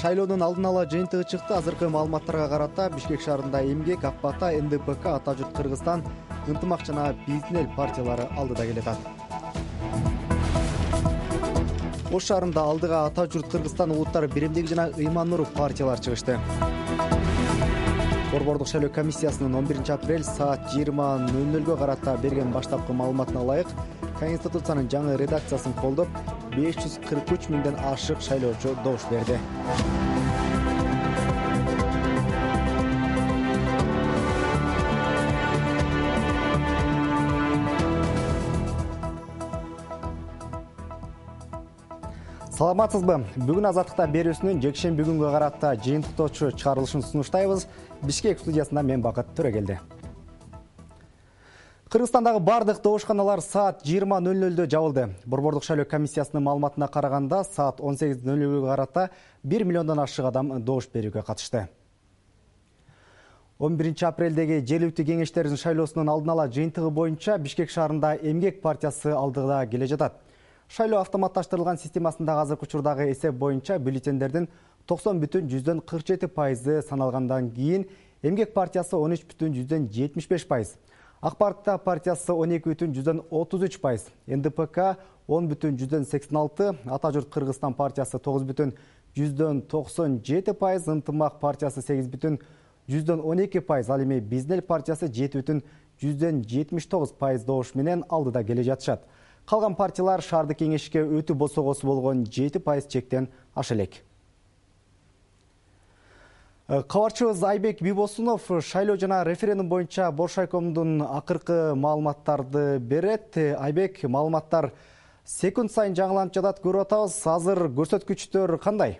Шайлоонун алдын ала жыйынтыгы чыкты. Азыркы маалыматтарга карата Бишкек шаарында Эмгек, Ак Бата, НДПК, Ата журт Кыргызстан, Ынтымак жана Биздин эл партиялары алдыда келатат. Ош шаарында алдыга Ата журт Кыргызстан, Улуттар биримдиги жана Ыйман Нур партиялар чыгышты. Борбордук шайлоо комиссиясынын 11 апрель саат 20:00 карата берген баштапкы маалыматына ылайык Конституциянын жаңы редакциясын колдоп 543 миңден ашык шайлоочу добуш берди. Саламатсызбы? Бүгүн Азаттыкта берүүсүнүн жекшемби күнгө карата жыйынтыктоочу чыгарылышын сунуштайбыз. Бишкек студиясында мен Бакыт Төрөгелди. Кыргызстандагы бардык добушканалар саат 20:00 жабылды. Борбордук шайлоо комиссиясынын маалыматына караганда саат 18:00 карата 1 миллиондон ашык адам добуш берүүгө катышты. 11 апрелдеги жергиликтүү кеңештердин шайлоосунун алдын ала жыйынтыгы боюнча Бишкек шаарында Эмгек партиясы алдыда келе жатат. Шайлоо автоматташтырылган системасындагы азыркы учурдагы эсеп боюнча бюллетендердин 90,47% саналгандан кийин Эмгек партиясы 13,75%, Ак Бата партиясы 12,33%, НДПК 10,86%, Ата журт Кыргызстан партиясы 9,97%, Ынтымак партиясы 8,12%, ал эми Биздин эл партиясы 7,79% добуш менен алдыда келе жатышат. Калган партиялар шаардык кеңешке өтүү босогосу болгон 7% чектен аша элек. Кабарчыбыз Айбек Бибосунов шайлоо жана референдум боюнча Боршайкомдун акыркы маалыматтарды берет. Айбек, маалыматтар секунд сайын жаңыланып жатат, көрүп атабыз. Азыр көрсөткүчтөр кандай?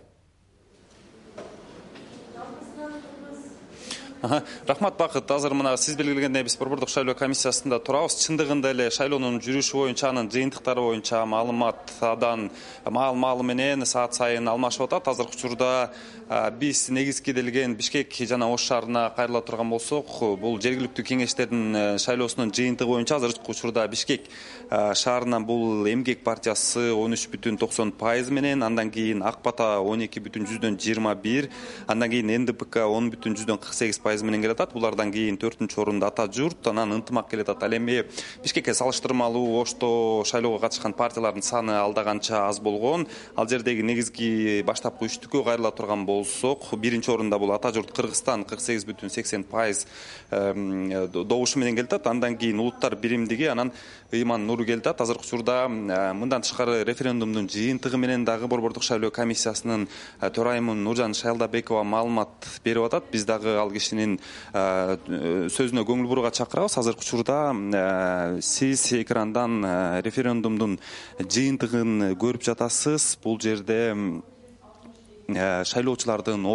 Рахмат Бакыт, азыр мына сиз белгилегендей биз Борбордук шайлоо комиссиясында турабыз. Чындыгында эле шайлоонун жүрүшү боюнча, анын жыйынтыктары боюнча маалыматтардан маал менен саат сайын алмашып атат. Азыркы учурда биз негизгиделген Бишкек жана Ош шаарына кайрыла турган болсок, бул жергиликтүү кеңештердин шайлоосунун жыйынтыгы боюнча азыркы учурда Бишкек шаарынан бул Эмгек партиясы 13,90% менен, андан кийин Ак Бата 12,21%, андан кийин НДПК 10,48% менен келатат. Булардан кийин 4-чү орунда Ата журт, анан Ынтымак келатат. Ал эми Бишкекке салыштырмалуу Ошто шайлоого катышкан партиялардын саны алдаганча аз болгон. Ал жердеги негизги баштапкы үчтүккө кайрыла турган болсок, 1-чи орунда бул Ата журт Кыргызстан 48,80% добушу менен келатат. Андан кийин Улуттар биримдиги, анан Ыйман Нур келатат. Азыркы учурда мындан тышкары референдумдун жыйынтыгы менен дагы Борбордук шайлоо комиссиясынын төрайымы Нуржан Шайлдабекова маалымат берип атат. Биз дагы ал кишинин сөзүнө көңүл бурууга чакырабыз. Азыркы учурда сиз экрандан референдумдун жыйынтыгын көрүп жатасыз. Бул жерде шайлоочулардын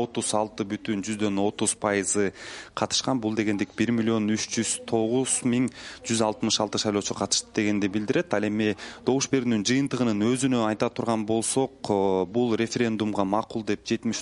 36,30% катышкан. Бул дегендик 1,309,166 шайлоочу катышты дегенди билдирет. Ал эми добуш берүүнүн жыйынтыгынын өзүнө айта турган болсок, бул референдумга макул деп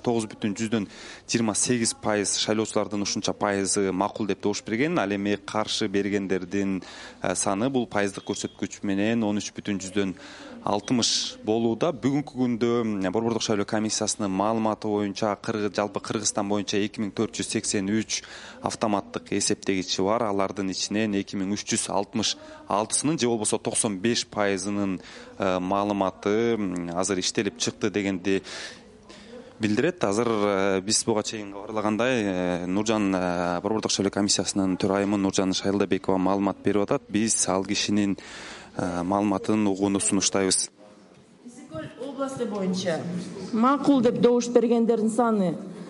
79,28% шайлоочулардын ушунча пайызы макул деп добуш берген. Ал эми каршы бергендердин саны бул пайыздык көрсөткүч менен 13,60 болууда. Бүгүнкү күндө Борбордук шайлоо комиссиясынын маалыматы боюнча жалпы Кыргызстан боюнча 2483 автоматтык эсептегичи бар. Алардын ичинен 2366-сынын же болбосо 95%-нын маалыматы азыр иштелип чыкты дегенди билдирет. Азыр биз буга чейин кабарлагандай, Нуржан Борбордук шайлоо комиссиясынын төрайымы Нуржан Шайлдабекова маалымат берип атат. Биз ал кишинин маалыматын угууну сунуштайбыз. Областы боюнча макул деп добуш бергендердин саны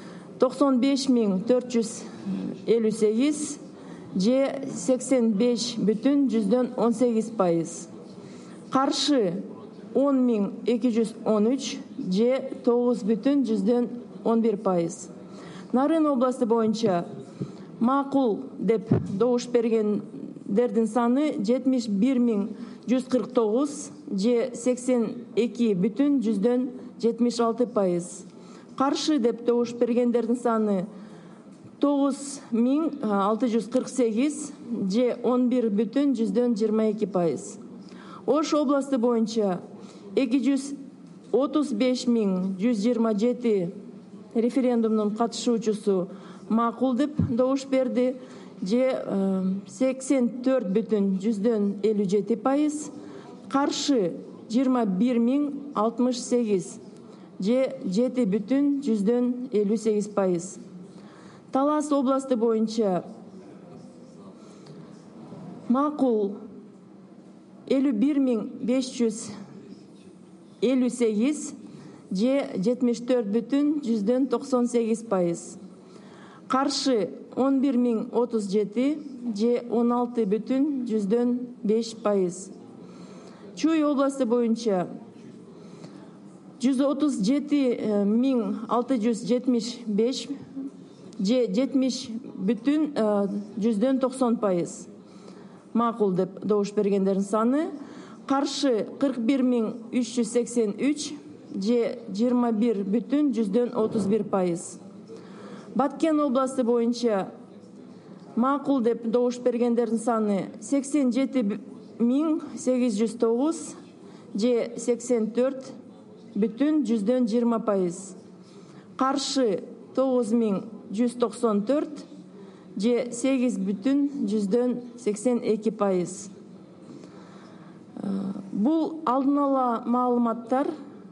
95,458 же 85,18%. Каршы 10,213 же 9,11%. Нарын областы боюнча макул деп добуш бергендердин саны 71,149 же 82,76%. Каршы деп добуш бергендердин саны 9648 же 11,22%. Ош областы боюнча 235,127 референдумдун катышуучусу макул деп добуш берди, же 84,57%, каршы 21.068, же 7,58%. Талас областы боюнча макул 51.558, же 74,98%. Каршы 11.037, же 16,5%. Чүй областы боюнча 137.675, же 70,90%. Макул деп добуш бергендердин саны. Каршы 41.383, же 21,31%. Баткен областы боюнча макул деп добуш бергендердин саны 87.809, же 84,20%. Каршы 9.194, же 8,82%. Бул алдын ала маалыматтар.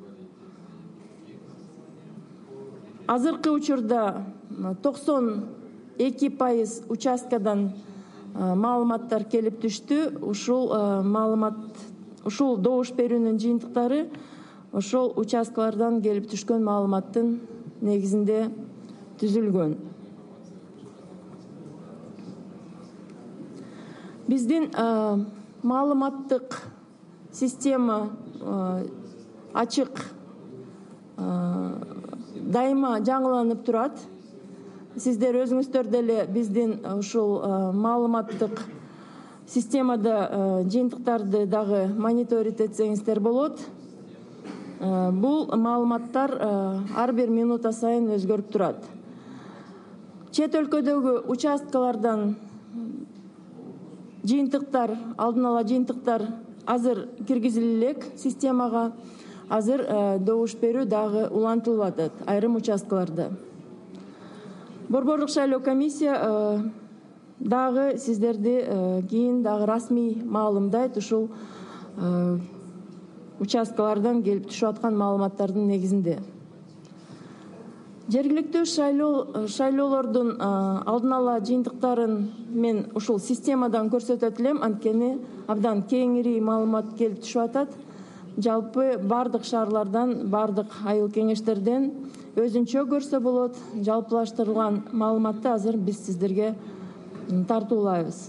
Азыркы учурда 92% участкадан маалыматтар келип түштү. Ушул добуш берүүнүн жыйынтыктары ошол участкалардан келип түшкөн маалыматтын негизинде түзүлгөн. Биздин маалыматтык система ачык, дайыма жаңыланып турат. Сиздер өзүңүздөр деле биздин ушул маалыматтык системада жыйынтыктарды дагы мониторить этсеңиздер болот. Бул маалыматтар ар бир минута сайын өзгөрүп турат. Чет өлкөдөгү участкалардан жыйынтыктар, алдын ала жыйынтыктар азыр киргизиле элек системага. Азыр добуш берүү дагы улантылып атат айрым участкаларда. Борбордук шайлоо комиссия дагы сиздерди кийин дагы расмий маалымдайт ушул участкалардан келип түшүп аткан маалыматтардын негизинде. Жергиликтүү шайлоолордун алдын ала жыйынтыктарын мен ушул системадан көрсөтөт элем, анткени абдан кеңири маалымат келип түшүп атат. Жалпы бардык шаарлардан, бардык айыл кеңештерден өзүнчө көрсө болот жалпылаштырылган маалыматты азыр биз сиздерге тартуулайбыз.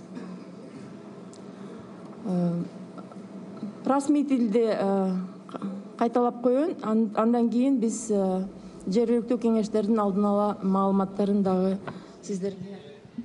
Расмий тилде кайталап коеюн, андан кийин биз жергиликтүү кеңештердин алдын ала маалыматтарын дагы сиздерге.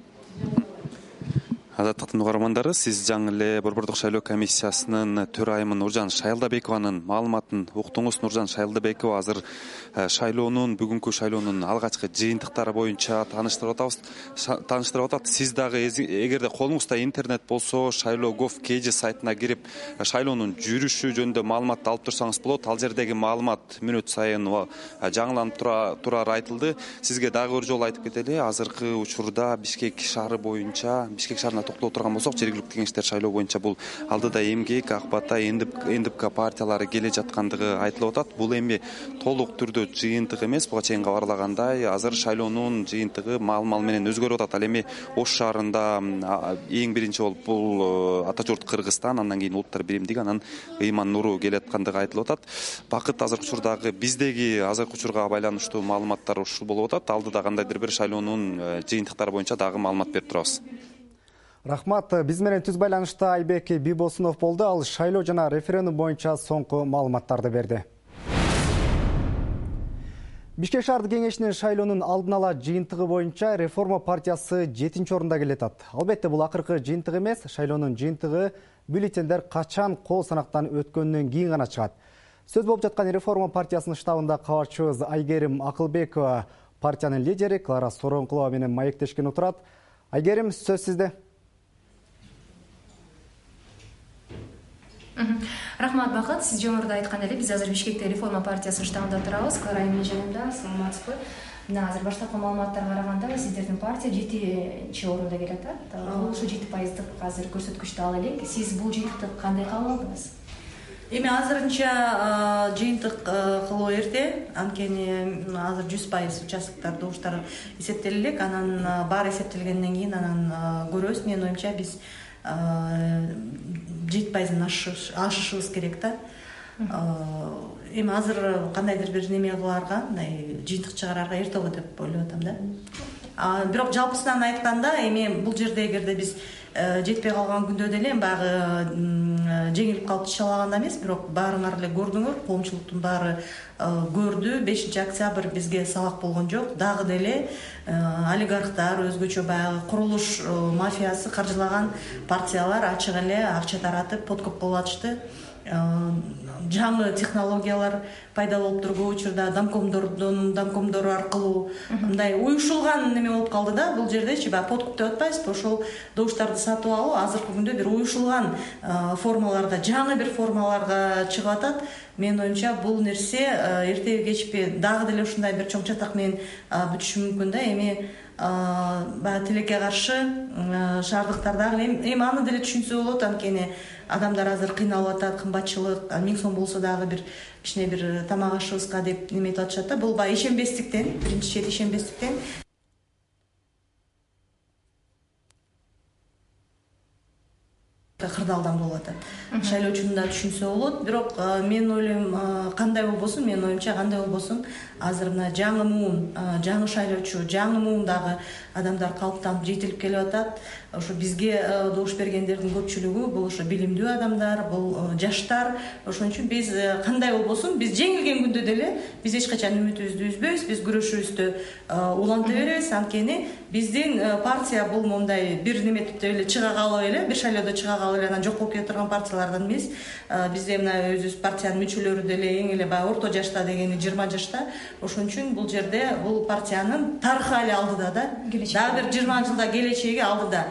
Азаттыктын угармандары, сиз жаңы эле Борбордук шайлоо комиссиясынын төрайымы Нуржан Шайлдабекованын маалыматын уктуңуз. Нуржан Шайлдабекова азыр бүгүнкү шайлоонун алгачкы жыйынтыктары боюнча тааныштырып атат. Сиз дагы эгерде колуңузда интернет болсо, шайлоо.gov.kg сайтына кирип шайлоонун жүрүшү жөнүндө маалыматты алып турсаңыз болот. Ал жердеги маалымат мүнөт сайын жаңыланып турары айтылды. Сизге дагы бир жолу айтып кетели, азыркы учурда Бишкек шаары боюнча, Бишкек шаарына токтоло турган болсок, жергиликтүү кеңештер шайлоо боюнча бул алдыда эмгек, ак бата, НДПК партиялары келе жаткандыгы айтылып атат. Бул эми толук түрдө жыйынтык эмес. Буга чейин кабарлагандай, азыр шайлоонун жыйынтыгы маал-маал менен өзгөрүп атат. Ал эми Ош шаарында эң биринчи болуп бул ата журт Кыргызстан, андан кийин Улуттар биримдиги, анан Ыйман Нуру келе аткандыгы айтылып атат. Бакыт азыркы учурдагы биздеги азыркы учурга байланыштуу маалыматтар ушул болуп атат. Алдыда кандайдыр бир шайлоонун жыйынтыктары боюнча дагы маалымат берип турабыз. Рахмат. Биз менен түз байланышта Айбек Бибосунов болду. Ал шайлоо жана референдум боюнча соңку маалыматтарды берди. Бишкек шаардык кеңешинин шайлоонун алдын ала жыйынтыгы боюнча Реформа партиясы 7-чи орунда келет. Албетте бул акыркы жыйынтык эмес. Шайлоонун жыйынтыгы бюллетендер качан кол санактан өткөндөн кийин гана чыгат. Сөз болуп жаткан Реформа партиясынын штабында кабарчыбыз Айгерим Акылбекова партиянын лидери Клара Соронкулова менен маектешкен отурат. Айгерим, сөз сизде. Рахмат, Бакыт. Сиз жогоруда айткан эле биз азыр Бишкекте реформа партиясынын штабында турабыз. Клара Эмин жанымда, саламатсызбы? Мына азыр баштапкы маалыматтарга караганда сиздердин партия 7-чи орунда келатат. Бул ушу 7% азыр көрсөткүчтү ала элек. Сиз бул жыйынтыкты кандай кабыл алдыңыз? Эми азырынча жыйынтык кылуу эрте, анткени азыр 100% участоктор добуштар эсептеле элек, анан баары эсептелгенден кийин анан көрөбүз. Менин оюмча биз 7%-дан ашышыбыз керек да. Эми азыр кандайдыр бир неме кылаарга, мындай жыйынтык чыгарарга эрте болот деп ойлоп атам да. Бирок жалпысынан айтканда, эми бул жерде эгерде биз жетпей калган күндө деле баягы жеңилип калып чалаганда эмес, бирок баарыңар эле көрдүңөр, коомчулуктун баары көрдү. 5-октябрь бизге сабак болгон жок. Дагы деле олигархтар, өзгөчө баягы курулуш мафиясы каржылаган партиялар ачык эле акча таратып, подкуп кылып атышты. Жаңы технологиялар пайда болуп турган учурда домкомдор аркылуу мындай уюшулган неме болуп калды да. Бул жердечи баягы подкуп деп атпайбызбы, ошол добуштарды сатып алуу азыркы күндө бир уюшулган формаларда, жаңы бир формаларга чыгып атат. Менин оюмча бул нерсе эртеби кечпи дагы деле ушундай бир чоң чатак менен бүтүшү мүмкүн да. Эми баягы тилекке каршы шаардыктар дагы эми аны деле түшүнсө болот, анткени адамдар азыр кыйналып атат, кымбатчылык, 1000 сом болсо дагы бир кичине бир тамак ашыбызга деп неметип атышат да. Бул баягы ишенбестиктен, биринчи чет ишенбестиктен. Кырдаалдан болуп атат. Шайлоочунун да түшүнсө болот. Бирок мен ойлойм, кандай болбосун, менин оюмча кандай болбосун, азыр мына жаңы муун, жаңы шайлоочу, жаңы муундагы адамдар калыптанып жетилип келип атат. Ошо бизге добуш бергендердин көпчүлүгү бул ошо билимдүү адамдар, бул жаштар. Ошон үчүн биз кандай болбосун, биз жеңилген күндө деле биз эч качан үмүтүбүздү үзбөйбүз, биз күрөшүбүздү уланта беребиз. Анткени биздин партия бул мондай бир неметип эле чыга калып эле, бир шайлоодо чыга калып эле анан жок болуп кете турган партиялардан эмес. Бизде мына өзүбүз партиянын мүчөлөрү деле эң эле баягы орто жашта дегени 20 жашта. Ошон үчүн бул жерде бул партиянын тарыхы али алдыда да. Дагы бир 20 жылда келечеги алдыда.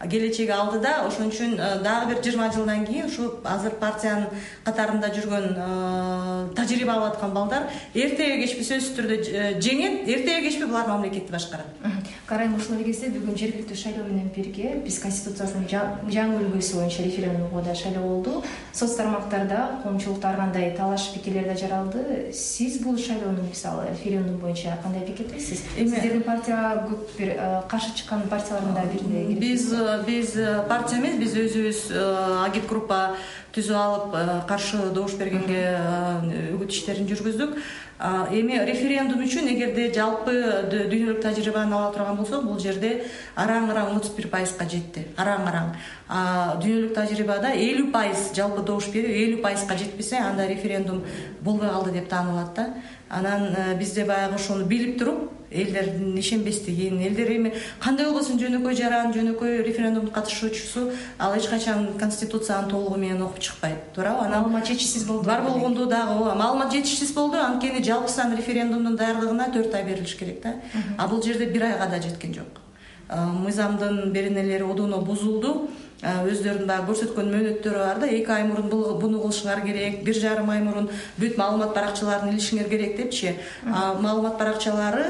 Ошон үчүн дагы бир 20 жылдан кийин ушу азыр партиянын катарында жүргөн тажрыйба алып аткан балдар эртеби кечпи сөзсүз түрдө жеңет, эртеби кечпи булар мамлекетти башкарат. Карайм, ушул кезде бүгүн жергиликтүү шайлоо менен бирге биз Конституциясынын жаңы үлгүсү боюнча референдумга да шайлоо болду. Соц тармактарда коомчулукта ар кандай талаш пикирлер да жаралды. Сиз бул шайлоонун мисалы референдум боюнча кандай пикирдесиз? Сиздердин партия көп бир каршы чыккан партиялардын да биринде. Биз партия эмес, биз өзүбүз агитгруппа түзүп алып каршы добуш бергенге үгүт иштерин жүргүздүк. Эми референдум үчүн эгерде жалпы дүйнөлүк тажрыйбаны ала турган болсок, бул жерде араң-араң 31%га жетти. Араң-араң. Дүйнөлүк тажрыйбада 50% жалпы добуш берүү 50%га жетпесе, анда референдум болбой калды деп таанылат да. Анан бизде баягы ошону билип туруп, элдердин ишенбестигин, элдер эми кандай болбосун жөнөкөй жаран, жөнөкөй референдум катышуучусу ал эч качан Конституцияны толугу менен окуп чыкпайт, туурабы? Анан маалымат жетишсиз болду. Бар болгондо дагы маалымат жетишсиз болду, анткени жалпысынан референдумдун даярдыгына 4 ай берилиш керек да. Бул жерде 1 айга да жеткен жок. Мыйзамдын беренелери одоно бузулду. Өздөрүнүн баягы көрсөткөн мөөнөттөрү бар да, 2 ай мурун буну кылышыңар керек, 1,5 ай мурун бүт маалымат баракчаларын илишиңер керек депчи. Маалымат баракчалары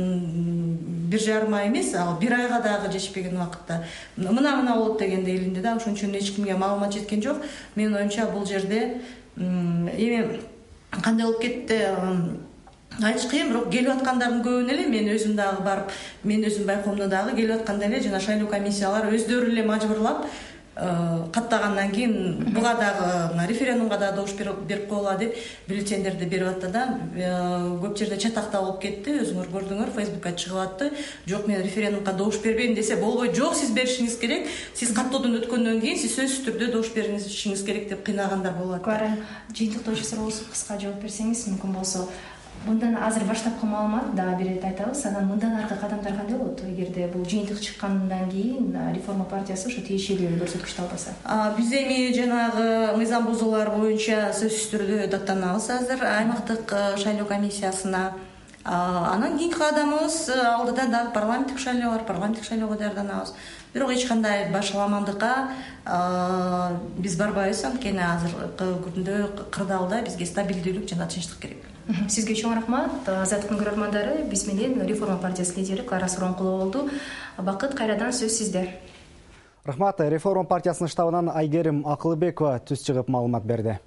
1,5 ай эмес, 1 айга дагы жетишпеген убакытта мына болот дегенде элинде да. Ошон үчүн эч кимге маалымат жеткен жок. Менин оюмча бул жерде эми кандай болуп кетти айтыш кыйын, бирок келип аткандардын көбүнө эле мен өзүм дагы барып, мен өзүм байкоомдо дагы келип атканда эле жана шайлоо комиссиялар өздөрү эле мажбурлап каттагандан кийин буга дагы референдумга дагы добуш берип койгула деп бюллетендерди берип атты да. Көп жерде чатакта болуп кетти, өзүңөр көрдүңөр, Facebookка чыгып атты. Жок, мен референдумга добуш бербейм десе болбойт. Жок, сиз беришиңиз керек. Сиз каттоодон өткөндөн кийин сиз сөзсүз түрдө добуш беришиңиз керек деп кыйнагандар болот. Клара, жыйынтыктоочу суроосу кыска жооп берсеңиз мүмкүн болсо. Мындан азыр баштапкы маалымат дагы бир ирет айтабыз. Анан мындан аркы кадамдар кандай болот? Эгерде бул жыйынтык чыккандан кийин реформа партиясы ошо тиешелүү көрсөткүчтү албаса. Биз эми жанагы мыйзам бузуулар боюнча сөзсүз түрдө даттанабыз азыр аймактык шайлоо комиссиясына. Анан кийинки кадамыбыз алдыда дагы парламенттик шайлоо бар, парламенттик шайлоого даярданабыз. бирок эч кандай башаламандыкка биз барбайбыз. Анткени азыркы күндө кырдаалда бизге стабилдүүлүк жана тынчтык керек. Сизге чоң рахмат. Азаттыктын көрөрмандары, биз менен Реформа партиясы лидери Клара Суронкулова болду. Бакыт, кайрадан сөз сизде. Рахмат. Реформа партиясынын штабынан Айгерим Акылбекова түз чыгып маалымат берди.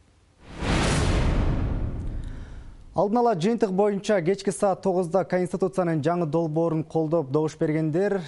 Алдын ала жыйынтык боюнча кечки саат 9-да Конституциянын жаңы долбоорун колдоп добуш бергендер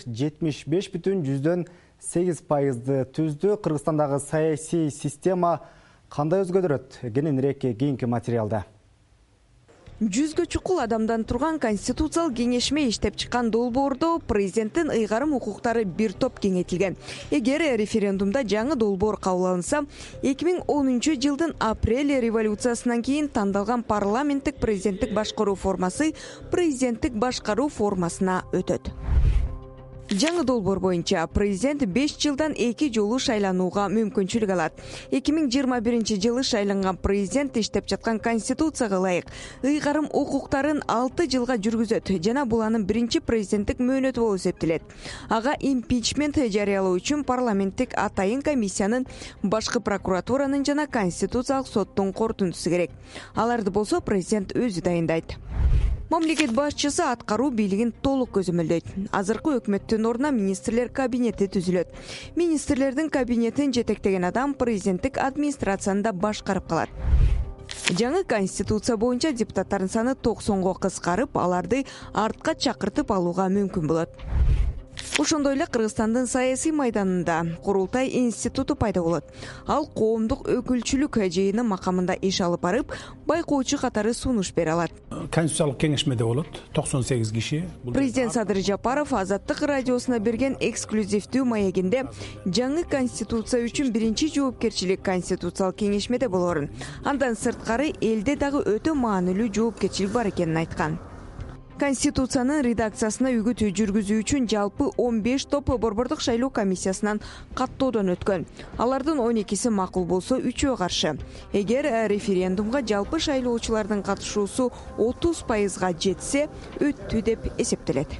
75,8% түздү. Кыргызстандагы саясий система кандай өзгөрөт? Кененирээк кийинки материалда. Жүзгө чукул адамдан турган конституциялык кеңешме иштеп чыккан долбоордо президенттин ыйгарым укуктары бир топ кеңейтилген. Эгер референдумда жаңы долбоор кабыл алынса, 2010-жылдын апрель революциясынан кийин тандалган парламенттик президенттик башкаруу формасы президенттик башкаруу формасына өтөт. Жаңы долбоор боюнча президент 5 жылдан 2 жолу шайланууга мүмкүнчүлүк алат. 2021-жылы шайланган президент иштеп жаткан конституцияга ылайык ыйгарым укуктарын 6 жылга жүргүзөт жана бул анын биринчи президенттик мөөнөтү болуп эсептелет. Ага импичмент жарыялоо үчүн парламенттик атайын комиссиянын, башкы прокуратуранын жана конституциялык соттун корутундусу керек. Аларды болсо президент өзү дайындайт. Мамлекет башчысы аткаруу бийлигин толук көзөмөлдөйт. Азыркы өкмөттүн ордуна министрлер кабинети түзүлөт. Министрлердин кабинетин жетектеген адам президенттик администрацияны башкарып калат. Жаңы конституция боюнча депутаттардын саны 90го кыскарып, аларды артка чакыртып алууга мүмкүн болот. Ошондой эле Кыргызстандын саясий майданында курултай институту пайда болот. Ал коомдук өкүлчүлүк жыйыны макамында иш алып барып, байкоочу катары сунуш бере алат. Конституциялык кеңешмеде болот 98 киши. Президент Садыр Жапаров Азаттык радиосуна берген эксклюзивдүү маегинде жаңы конституция үчүн биринчи жоопкерчилик конституциялык кеңешмеде болорун, андан сырткары элде дагы өтө маанилүү жоопкерчилик бар экенин айткан. Конституциянын редакциясына үгүт жүргүзүү үчүн жалпы 15 топ борбордук шайлоо комиссиясынан каттоодон өткөн. Алардын 12си макул болсо, 3-өө каршы. Эгер референдумга жалпы шайлоочулардын катышуусу 30%га жетсе, өттү деп эсептелет.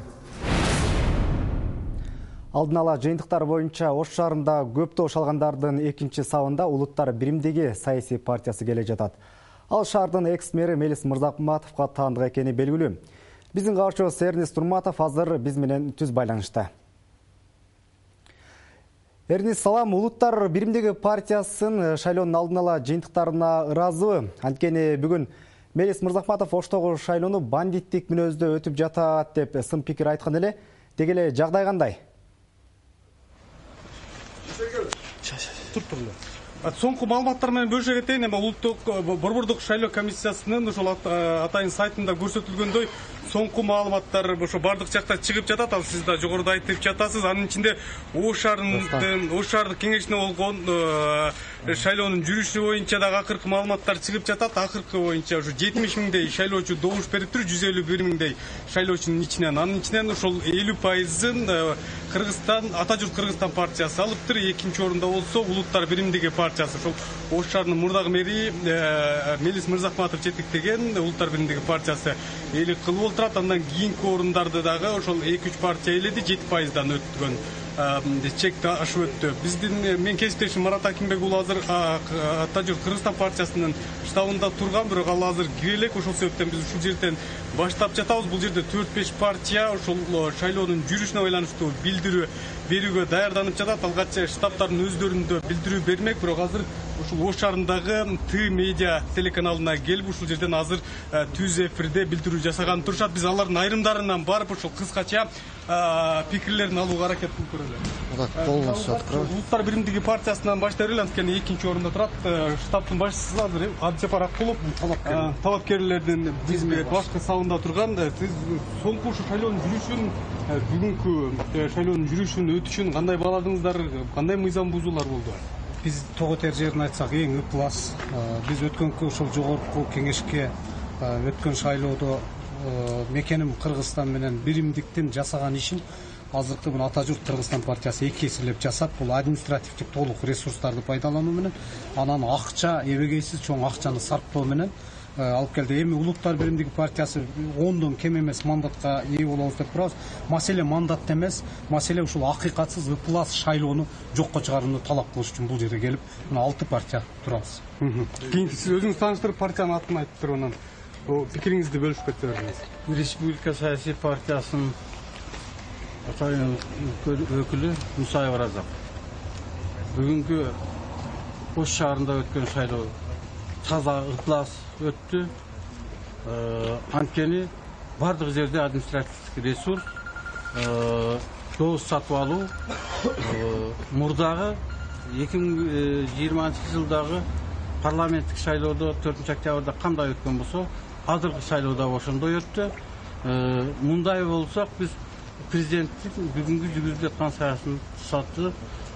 Алдын ала жыйынтыктар боюнча Ош шаарында көп добуш алгандардын экинчи сабында Улуттар биримдиги саясий партиясы келе жатат. Ал шаардын экс-мэри Мелис Мырзахматовго таандык экени белгилүү. Биздин кабарчыбыз Эрнис Турматов азыр биз менен түз байланышта. Эрнис, салам. Улуттар биримдиги партиясынын шайлоонун алдын ала жыйынтыктарына ыраазыбы? Анткени бүгүн Мелис Мырзахматов Оштогу шайлоону бандиттик мүнөздө өтүп жатат деп сын пикир айткан эле. Деги эле жагдай кандай? Соңку маалыматтар менен бөлүшө кетейин. Эми улуттук борбордук шайлоо комиссиясынын ошол атайын сайтында көрсөтүлгөндөй соңку маалыматтар ошо бардык жакта чыгып жатат. Ал сиз да жогоруда айтып жатасыз. Анын ичинде Ош шаардык кеңешинде болгон шайлоонун жүрүшү боюнча дагы акыркы маалыматтар чыгып жатат. Акыркы боюнча ушу 70 миңдей шайлоочу добуш бериптир, 151 миңдей шайлоочунун ичинен. Анын ичинен ошол 50%ын Кыргызстан, Ата журт Кыргызстан партиясы алыптыр. Экинчи орунда болсо Улуттар биримдиги партиясы. Ошол Ош шаарынын мурдагы мэри Мелис Мырзахматов жетектеген Улуттар биримдиги партиясы ээлик кылып отурат. Андан кийинки орундарды дагы ошол 2-3 партия ээледи, 7%дан өткөн. Чекти ашып өттү. Мен кесиптешим Марат Акимбек уулу азыр Ата журт Кыргызстан партиясынын штабында турган, бирок ал азыр кире элек. Ошол себептен биз ушул жерден баштап жатабыз. Бул жерде 4-5 партия ошол шайлоонун жүрүшүнө байланыштуу билдирүү берүүгө даярданып жатат. Алгач штабтардын өздөрүндө билдирүү бермек, бирок азыр ушул Ош шаарындагы Т медиа телеканалына келип ушул жерден азыр түз эфирде билдирүү жасаган турушат. Биз алардын айрымдарынан барып ушул кыскача пикирлерин алууга аракет кылып көрөлү. Улуттар биримдиги партиясынан баштай берели, анткени экинчи орунда турат. Штабтын башчысы азыр Абдыжапар Акулов, талапкерлердин бизге башкы сабында турган. Сиз соңку ушу шайлоонун жүрүшүн, бүгүнкү шайлоонун жүрүшүн, өтүшүн кандай бааладыңыздар? Кандай мыйзам бузуулар болду? Биз тоготер жерин айтсак эң ыплас. Биз өткөнкү ошол жогорку кеңешке өткөн шайлоодо мекеним Кыргызстан менен биримдиктин жасаган ишин азыркы мына Ата журт Кыргызстан партиясы эки эселеп жасап, бул административдик толук ресурстарды пайдалануу менен, анан акча эбегейсиз чоң акчаны сарптоо менен алып келди. Эми Улуттар биримдиги партиясы 10дон кем эмес мандатка ээ болобуз деп турабыз. Маселе мандатта эмес, маселе ушул акыйкатсыз ыплас шайлоону жокко чыгарууну талап кылыш үчүн бул жерге келип, мына 6 партия турабыз. Кийинки сиз өзүңүз тааныштырып партиянын атын айтып туруп анан пикириңизди бөлүшүп кете бериңиз. Республика саясий партиясынын атайын өкүлү Мусаев Разак. Бүгүнкү Ош шаарында өткөн шайлоо таза ыплас өттү. Анткени бардык жерде административдик ресурс, дооз сатып алуу, мурдагы 2020-жылдагы парламенттик шайлоодо 4-октябрда кандай өткөн болсо, азыркы шайлоодо ошондой өттү. Мындай болсок, биз президенттин бүгүнкү жүргүзүп жаткан саясатын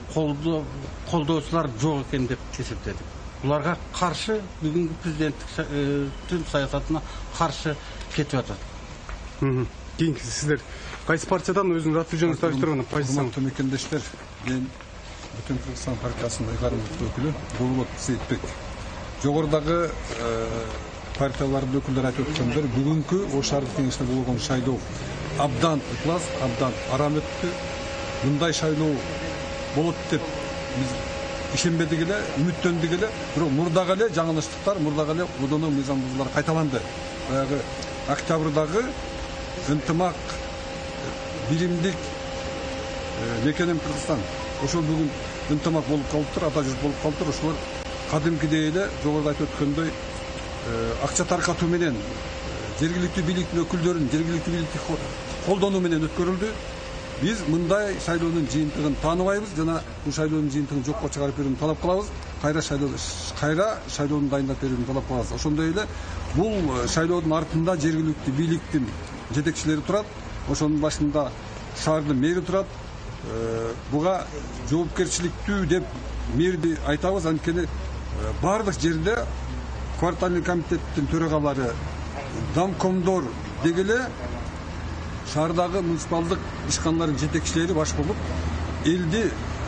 колдоочулар жок экен деп эсептедик. Буларга каршы бүгүнкү президенттик саясатына каршы кетип атат. Кийинки сиздер кайсы партиядан өзүнүн аты жөнүңүздү таштырып анан позицияңызды мекендештер, мен Бүтүн Кыргызстан партиясынын ыйгарым өкүлү Болбот Сейитбек. Жогорудагы партиялардын өкүлдөрү айтып өткөндөр, бүгүнкү Ош шаардык кеңешинде болгон шайлоо абдан ыплас, абдан арам өттү. Мындай шайлоо болот деп биз ишенбедик эле, үмүттөндүк эле, бирок мурдагы эле жаңылыштыктар, мурдагы эле одоно мыйзам бузуулар кайталанды. Баягы октябрдагы ынтымак биримдик мекенем Кыргызстан ошол бүгүн ынтымак болуп калыптыр, ата жүз болуп калыптыр. Ошолор кадимкидей эле жогоруда айтып өткөндөй акча таркатуу менен жергиликтүү бийликтин өкүлдөрүн жергиликтүү бийликти колдонуу менен өткөрүлдү. Биз мындай шайлоонун жыйынтыгын тааныбайбыз жана бул шайлоонун жыйынтыгын жокко чыгарып берүүнү талап кылабыз. Кайра шайлоону дайындап берүүнү талап кылабыз. Ошондой эле бул шайлоонун артында жергиликтүү бийликтин жетекчилери турат. Ошонун башында шаардын мэри турат. Буга жоопкерчиликтүү деп мэрди айтабыз, анткени бардык жерде квартальный комитеттин төрагалары, замкомдор дегеле шаардагы муниципалдык ишканалардын жетекчилери баш болуп, элди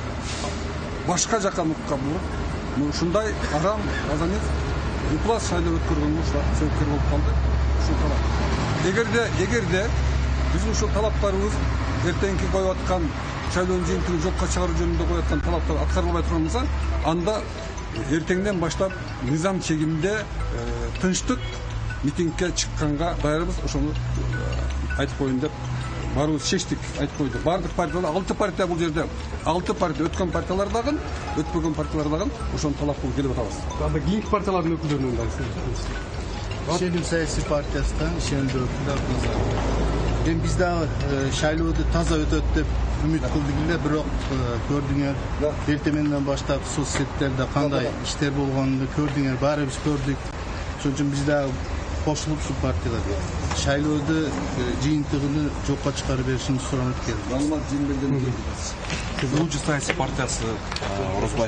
башка жака нукка буруп, ушундай арам, азамет, ыплас шайлоо өткөргөнгө себепкер болуп калды. Ушул талап. Эгерде биздин ушул талаптарыбыз эртеңки коюп аткан шайлоонун жыйынтыгын жокко чыгаруу жөнүндө коюп аткан талаптар аткарылбай турган болсо, анда эртеңден баштап мыйзам чегинде тынчтык митингге чыкканга даярбыз. Ошону айтып коеюн деп баарыбыз чечтик, айтып койду. Бардык партиялар 6 партия бул жерде. 6 партия өткөн партиялар дагы, өтпөгөн партиялар дагы ошону талап кылып келип атабыз. Анда кийинки партиялардын өкүлдөрүнөн дагы Ишеним саясий партиясынан ишенимдүү өкүлдөр эми биз дагы шайлоодо таза өтөт деп үмүт кылдык эле, бирок көрдүңөр, эртеменден баштап соц сеттерде кандай иштер болгонун көрдүңөр, баарыбыз көрдүк. Ошон үчүн биз дагы кошулуп ушул партияларга шайлоодо жыйынтыгын жокко чыгарып беришин суранып келдик. Маалымат жеңбелден Лучший саясий партиясы Орозбаев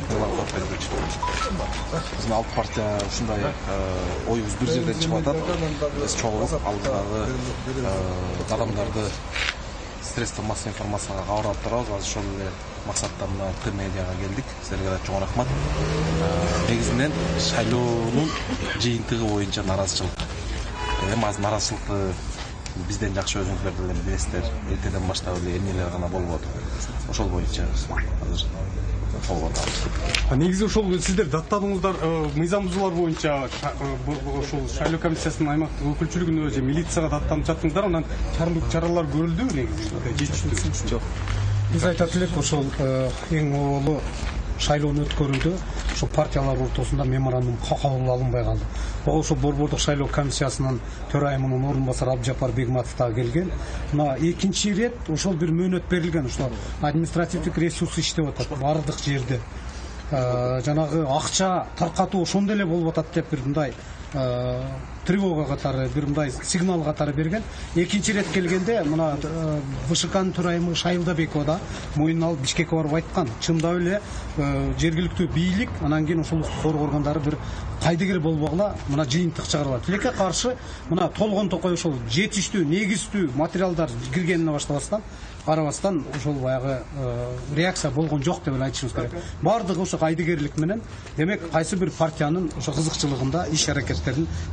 биздин 6 партия ушундай оюбуз бир жерден чыгып атат. Биз чогулуп алдыдагы адамдарды средства массовой информацияга кабарлап турабыз. Азыр ошол эле максатта мына Т-медиага келдик. Силерге да чоң рахмат. Негизинен шайлоонун жыйынтыгы боюнча наразычылык. Эми азыр наразычылыкты бизден жакшы өзүңүздөр деле билесиздер. Эртеден баштап эле эмнелер гана болуп атат. Ошол боюнча азыр чогулуп атабыз. Негизи ошол сиздер даттадыңыздар мыйзам бузуулар боюнча ошол шайлоо комиссиясынын аймактык өкүлчүлүгүнө же милицияга даттанып жаттыңыздар, анан чаралык чаралар көрүлдүбү негизи? Жетиштүү. Жок. Биз айтат элек ошол эң оболу шайлоону өткөрүүдө ошол партиялар ортосунда меморандум кабыл алынбай калды. Ошол Борбордук шайлоо комиссиясынын төрайымынын орун басары Абдыжапар Бегматов дагы келген. Мына экинчи ирет ошол бир мөөнөт берилген. Ошол административдик ресурс иштеп атат бардык жерде. Жанагы акча таркатуу ошондой эле болуп атат деп бир мындай тревога катары, бир мындай сигнал катары берген. Экинчи ирет келгенде мына ВШКнын төрайымы Шайылдабекова да мойнуна алып Бишкекке барып айткан. Чындап эле жергиликтүү бийлик, анан кийин ошол укук коргоо органдары бир кайдыгер болбогула мына жыйынтык чыгарылат. Тилекке каршы мына толгон токой ошол жетиштүү, негиздүү материалдар киргенине карабастан ошол баягы реакция болгон жок деп эле айтышыбыз керек. Бардыгы ошо кайдыгерлик менен, демек кайсы бир партиянын ошо кызыкчылыгында иш аракеттеринин натыйжасы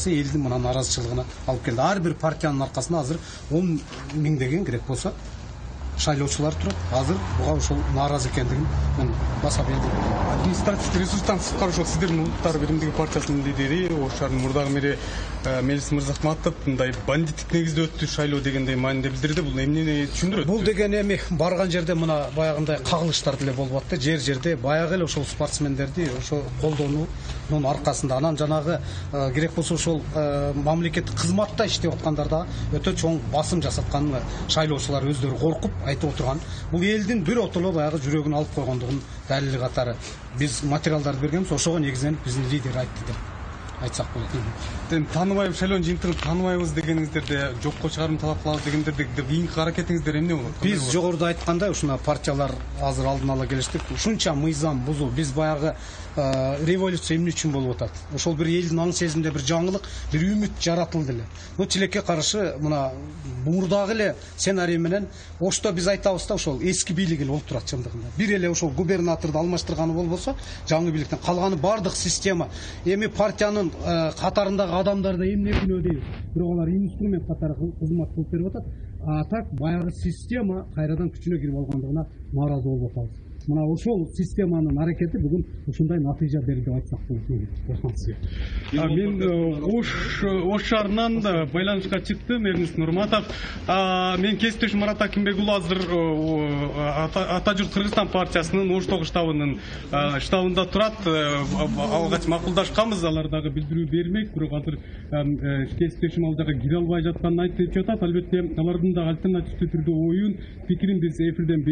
партиясы элдин мына нааразычылыгына алып келди. Ар бир партиянын аркасында азыр 10 миңдеген керек болсо шайлоочулар турат. Азыр буга ошол нааразы экендигин мен басап бердим. Административдик ресурстан сырткары ошол сиздердин Улуттар биримдиги партиясынын лидери, Ош шаарынын мурдагы мэри Мелис Мырзахматов мындай бандиттик негизде өттү шайлоо дегендей мааниде билдирди. Бул эмнени түшүндүрөт? Бул деген эми барган жерде мына баягындай кагылыштар деле болуп атты. Жерде баягы эле ошол спортсмендерди ошо колдоонунун аркасында анан жанагы керек болсо ошол мамлекеттик кызматта иштеп аткандар да өтө чоң басым жасатканын шайлоочулар өздөрү коркуп айтып отурган. Бул элдин бир отоло баягы жүрөгүн алып койгондугун далили катары биз материалдарды бергенбиз. Ошого негизинен биздин лидер айтты деп айтсак болот. Тааныбайбыз, шайлоонун жыйынтыгын тааныбайбыз дегениңиздерде, жокко чыгарым талап кылабыз дегендерде кийинки аракетиңиздер эмне болот? Биз жогоруда айткандай ушуна партиялар азыр алдын ала келиштик. Ушунча мыйзам бузуу, биз баягы революция эмне үчүн болуп атат? Ошол бир элдин аң сезиминде бир жаңылык, бир үмүт жаратылды эле. Бул тилекке каршы мына мурдагы эле сценарий менен Ошто биз айтабыз да ошол эски бийлик эле болуп турат чындыгында. Бир эле ошол губернаторду алмаштырганы болбосо, жаңы бийликтен калганы бардык система. Эми партиянын катарындагы адамдарда эмне күнөө дейбиз. Бирок алар инструмент катары кызмат кылып берип атат. А так баягы система кайрадан күчүнө кирип алгандыгына нааразы болуп атабыз. Мына ошол системанын аракети бүгүн ушундай натыйжа берди деп айтсак болот. Мен Ош шаарынан байланышка чыктым, Эрнест Нурматов. Мен кесиптешим Марат Акимбек уулу азыр Ата журт Кыргызстан партиясынын Оштогу штабында турат. Алгач макулдашканбыз, алар дагы билдирүү бермек, бирок азыр кесиптешим ал жака кире албай жатканын айтып жатат. Албетте алардын да альтернативдүү түрдө оюн, пикирин биз эфирден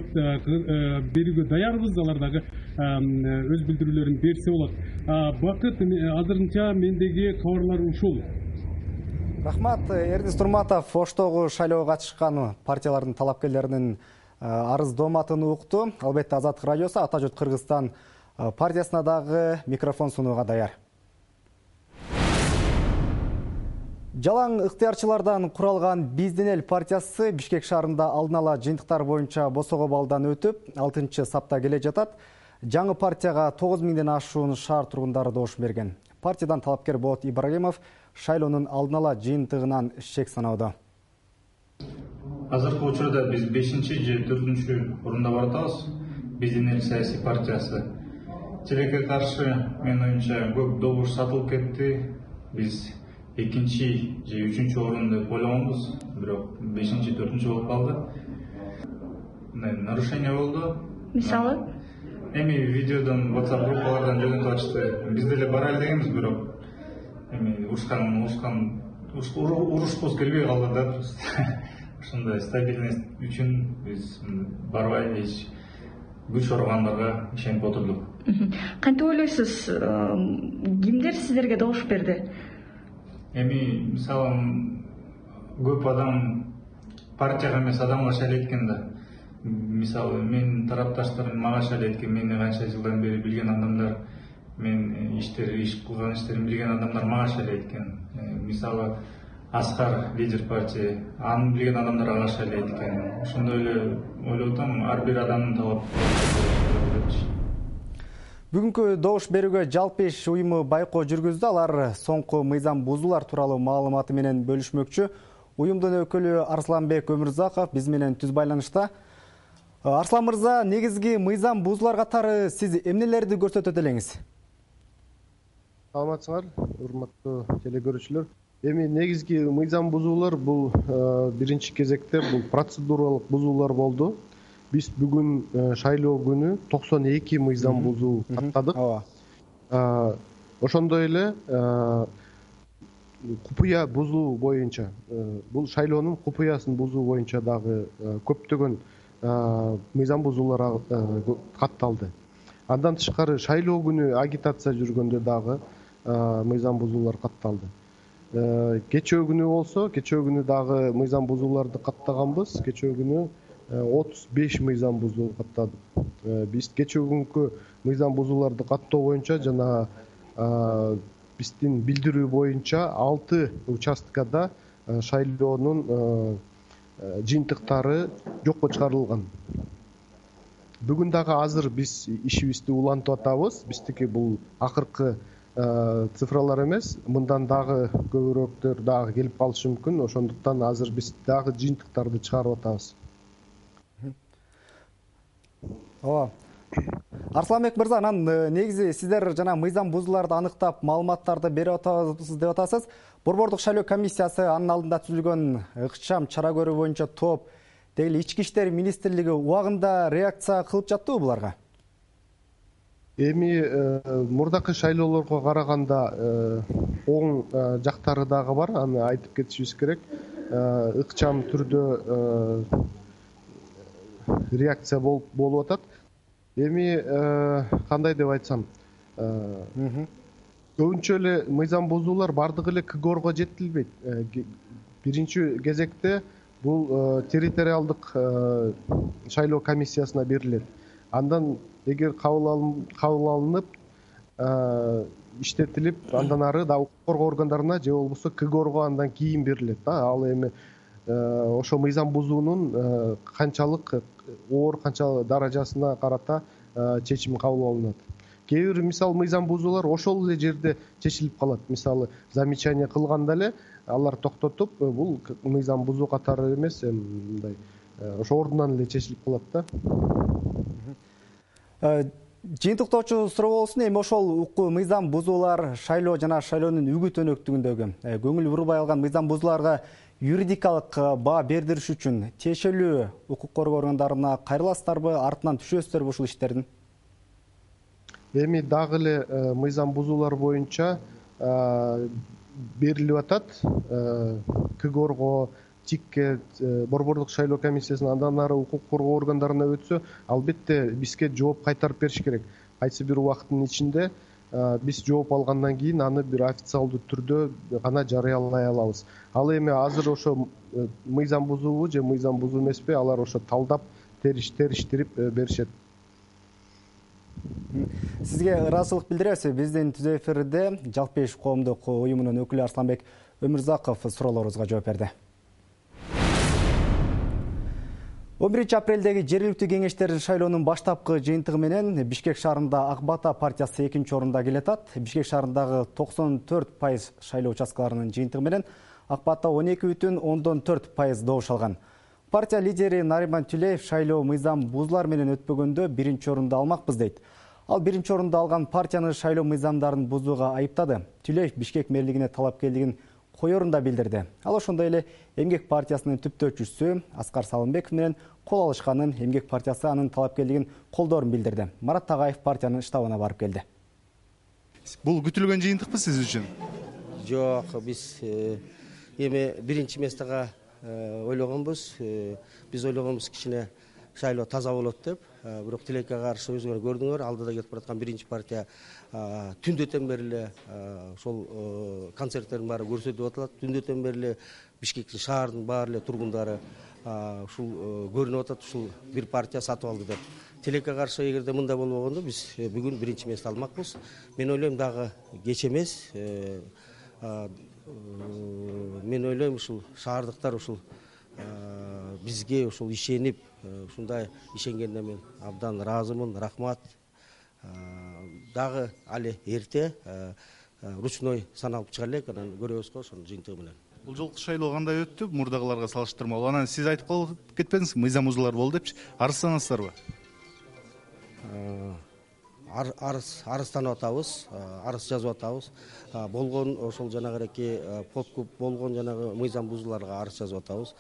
берүүгө даярбыз. Алар дагы өз билдирүүлөрүн берсе болот. Бакыт, азырынча мендеги кабарлар ушул. Рахмат, Эрнест Нурматов Оштогу шайлоого катышкан партиялардын талапкерлеринин арыз дооматын укту. Албетте Азаттык радиосу Ата журт Кыргызстан партиясына дагы микрофон сунууга даяр. Жалаң ыктыярчылардан куралган Биздин эл партиясы Бишкек шаарында алдын ала жыйынтыктар боюнча босого балдан өтүп, 6-сапта келе жатат. Жаңы партияга 9 миңден ашуун шаар тургундары добуш берген. Партиядан талапкер Болот Ибрагимов шайлоонун алдын ала жыйынтыгынан чек саноодо. Азыркы учурда биз 5-чи же 4-орунда баратабыз. Биздин эл саясий партиясы. Тилекке каршы менин оюмча көп добуш сатылып кетти. Биз 2-чи же 3-чү орун деп ойлогонбуз, бирок 5-чи, 4-чү болуп калды. Нарушение болду. Мисалы? Эми видеодон, WhatsApp группалардан жөнөтүп ачты. Биз деле барайлы дегенбиз, бирок эми урушкубуз келбей калды да. Ошондой стабильность үчүн биз барбай эч күч органдарга ишенип отурдук. Кантип ойлойсуз, кимдер сиздерге добуш берди? Эми мисалы көп адам партияга эмес адамга шайлайт экен да. Мисалы менин тарапташтарым мага шайлайт экен, мени канча жылдан бери билген адамдар, мен иш кылган иштерин билген адамдар мага шайлайт экен. Мисалы Аскар лидер партия, аны билген адамдар ага шайлайт экен. Ошондой эле ойлоп атам, ар бир адамдын талап. Бүгүнкү добуш берүүгө жалпы иш уюму байкоо жүргүздү. Алар соңку мыйзам бузуулар тууралуу маалыматы менен бөлүшмөкчү. Уюмдун өкүлү Арсланбек Өмүрзаков биз менен түз байланышта. Арслан мырза, негизги мыйзам бузуулар катары сиз эмнелерди көрсөтөт элеңиз? Саламатсыңар, урматтуу телекөрүүчүлөр. Эми негизги мыйзам бузуулар бул биринчи кезекте бул процедуралык бузуулар болду. Биз бүгүн шайлоо күнү 92 мыйзам бузуу каттадык. Ошондой эле купуя бузуу боюнча, бул шайлоонун купуясын бузуу боюнча дагы көптөгөн мыйзам бузуулар катталды. Андан тышкары шайлоо күнү агитация жүргөндө дагы мыйзам бузуулар катталды. Кечээ күнү болсо, кечээ күнү дагы мыйзам бузууларды каттаганбыз. Кечээ күнү 35 мыйзам бузуу каттадык. Биз кечээ күнкү мыйзам бузууларды каттоо боюнча жана биздин билдирүү боюнча 6 участкада шайлоонун жыйынтыктары жокко чыгарылган. Бүгүн дагы азыр биз ишибизди улантып атабыз. Биздики бул акыркы цифралар эмес, мындан дагы көбүрөөктөр дагы келип калышы мүмкүн. Ошондуктан азыр биз дагы жыйынтыктарды чыгарып атабыз. Ооба. Арсланбек мырза, анан негизи сиздер жана мыйзам бузууларды аныктап, маалыматтарды берип атабыз деп атасыз. Борбордук шайлоо комиссиясы анын алдында түзүлгөн ыкчам чара көрүү боюнча топ деги ички иштер министрлиги убагында реакция кылып жаттыбы буларга? Эми мурдакы шайлоолорго караганда оң жактары дагы бар, аны айтып кетишибиз керек. Ыкчам түрдө реакция болуп атат. Эми кандай деп айтсам, көбүнчө эле мыйзам бузуулар бардыгы эле КГОРго жеткилбейт. Биринчи кезекте бул территориалдык шайлоо комиссиясына берилет. Андан эгер кабыл алынып, иштетилип, андан ары да укук коргоо органдарына же болбосо КГОРго андан кийин берилет. Ал эми ошо мыйзам бузуунун канчалык оор, канчалык даражасына карата чечим кабыл алынат. Кээ бир мисалы мыйзам бузуулар ошол эле жерде чечилип калат. Мисалы замечание кылганда эле алар токтотуп, бул мыйзам бузуу катары эмес, мындай ошо ордунан эле чечилип калат да. Жыйынтыктоочу суроо болсун, эми ошол мыйзам бузуулар шайлоо жана шайлоонун үгүт өнөктүгүндөгү көңүл бурбай алган мыйзам бузууларга юридикалык баа бердириш үчүн тиешелүү укук коргоо органдарына кайрыласыздарбы, артынан түшөсүздарбы ушул иштердин? Эми дагы эле мыйзам бузуулар боюнча берилип атат. КГОРго, ТИКке, Борбордук шайлоо комиссиясына, андан ары укук коргоо органдарына өтсө, албетте бизге жооп кайтарып бериш керек. Кайсы бир убакыттын ичинде биз жооп алгандан кийин аны бир официалдуу түрдө гана жарыялай алабыз. Ал эми азыр ошо мыйзам бузуубу же мыйзам бузуу эмеспи, алар ошо талдап териштирип беришет. Сизге ыраазычылык билдиребиз. Биздин түзөө эфирде Жалпы иш коомдук уюмунун өкүлү Арсланбек Өмүрзаков суроолорубузга жооп берди. 11 апрелдеги жергиликтүү кеңештердин шайлоонун баштапкы жыйынтыгы менен Бишкек шаарында Ак Бата партиясы 2-орунда келатат. Бишкек шаарындагы 94% шайлоо участкаларынын жыйынтыгы менен Ак Бата 12,4% добуш алган. Партия лидери Нариман Түлеев шайлоо мыйзам бузуулар менен өтпөгөндө 1-орунду алмакпыз дейт. Ал 1-орунду алган партияны шайлоо мыйзамдарын бузууга айыптады. Түлеев Бишкек мэрлигине талапкерлигин коерун да билдирди. Ал ошондой эле Эмгек партиясынын түптөөчүсү Аскар Салымбеков менен кол алышканын, Эмгек партиясы анын талапкерлигин колдоорун билдирди. Марат Тагаев партиянын штабына барып келди. Бул күтүлгөн жыйынтыкпы сиз үчүн? Жок, биз эми биринчи местага ойлогонбуз. Биз ойлогонбуз кичине шайлоо таза болот деп. Бирок тилекке каршы өзүңөр көрдүңөр, алдыда кетип бараткан биринчи партия түндөтөн бери эле ошол концерттердин баары көрсөтүп атылат. Түндөтөн бери эле Бишкектин шаардын баары эле тургундары ушул көрүнүп атат, ушул бир партия сатып алды деп. Тилекке каршы эгерде мындай болбогондо биз бүгүн биринчи месте алмакпыз. Мен ойлойм дагы кеч эмес. Мен ойлойм ушул шаардыктар ушул бизге ушул ишенип, ушундай ишенгенде мен абдан ыраазымын, рахмат. Дагы али эрте ручной саналып чыга элек, анан көрөбүз го ошонун жыйынтыгы менен. Бул жолку шайлоо кандай өттү? Мурдагыларга салыштырмалуу. Анан сиз айтып калып кетпедиңизби, мыйзам бузуулар болду депчи. Арызданасыздарбы? Арызданып атабыз, арыз жазып атабыз. Болгон ошол жанагы подкуп болгон жанагы мыйзам бузууларга арыз жазып атабыз.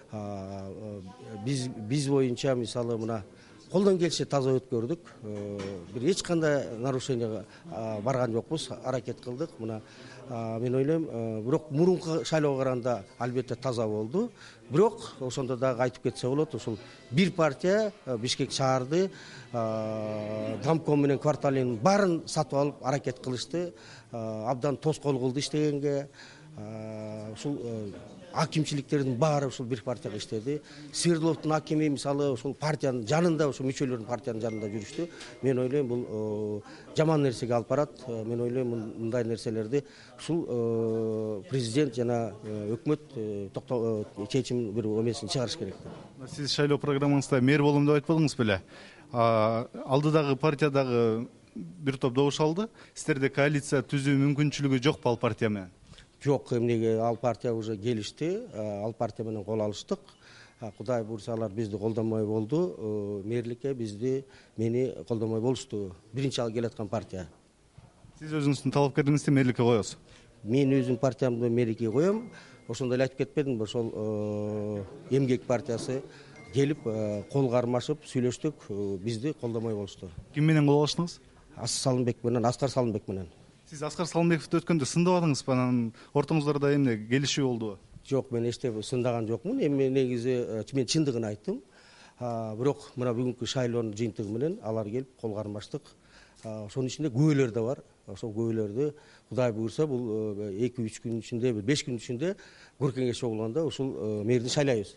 Биз боюнча мисалы мына колдон келиши таза өткөрдүк. Бир эч кандай нарушение барган жокпуз, аракет кылдык. Мына мен ойлойм, бирок мурунку шайлоого караганда албетте таза болду. Бирок ошондо дагы айтып кетсе болот, ушул бир партия Бишкек шаарды Дамком менен кварталынын баарын сатып алып аракет кылышты. Абдан тоскоол кылды иштегенге. Ушул акимчиликтердин баары ушул бир партияга иштеди. Свердловдун акими мисалы ушул партиянын жанында, ушул мүчөлөрдүн партиянын жанында жүрүштү. Мен ойлойм, бул жаман нерсеге алып барат. Мен ойлойм, мындай нерселерди ушул президент жана өкмөт чечим бир эмесин чыгарыш керек. Сиз шайлоо программаңызда мэр болом деп айтпадыңыз беле? Алдыдагы партиядагы бир топ добуш алды. Сиздерде коалиция түзүү мүмкүнчүлүгү жокпу ал партия менен? Жок, эмнеге ал партия уже келишти, ал партия менен кол алыштык. Кудай буйрса алар бизди колдонбой болду, мэрликке мени колдонбой болушту. Биринчи ал келаткан партия. Сиз өзүңүздүн талапкерлигиңизди мэрликке коесуз? Мен өзүм партиямды мэрликке коем. Ошондой эле айтып кетпедимби, ошол эмгек партиясы келип кол кармашып сүйлөштүк, бизди колдонбой болушту. Ким менен кол алыштыңыз? Аскар Салымбек менен. Сиз Аскар Салымбековду өткөндө сындабадыңызбы? Анан ортоңуздарда эмне келишүү болдубу? Жок, мен эчтеби сындаган жокмун. Эми негизи мен чындыгын айттым. Бирок мына бүгүнкү шайлоонун жыйынтыгы менен алар келип кол кармаштык. Ошонун ичинде көбөлөр да бар. Ошол көбөлөрдү Кудай буйрса бул 2-3 күн ичинде, 5 күн ичинде Гөр кеңеш чогулганда ушул мэрди шайлайбыз.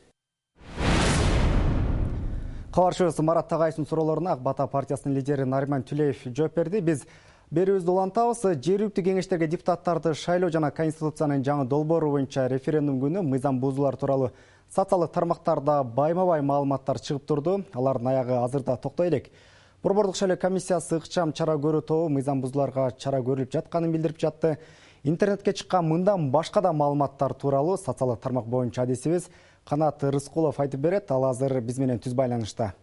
Кабарчыбыз Марат Тагайсынын суроолоруна Ак Бата партиясынын лидери Нариман Түлеев жооп берди. Биз берүүбүздү улантабыз. Жергиликтүү кеңештерге депутаттарды шайлоо жана Конституциянын жаңы долбоору боюнча референдум күнү мыйзам бузуулар тууралуу социалдык тармактарда байма-бай маалыматтар чыгып турду. Алардын аягы азырда токтой элек. Борбордук шайлоо комиссиясы ыкчам чара көрүү тобу мыйзам бузууларга чара көрүлүп жатканын билдирип жатты. Интернетке чыккан мындан башка да маалыматтар тууралуу социалдык тармак боюнча адисибиз Канат Рыскулов айтып берет. Ал азыр биз менен түз байланышта.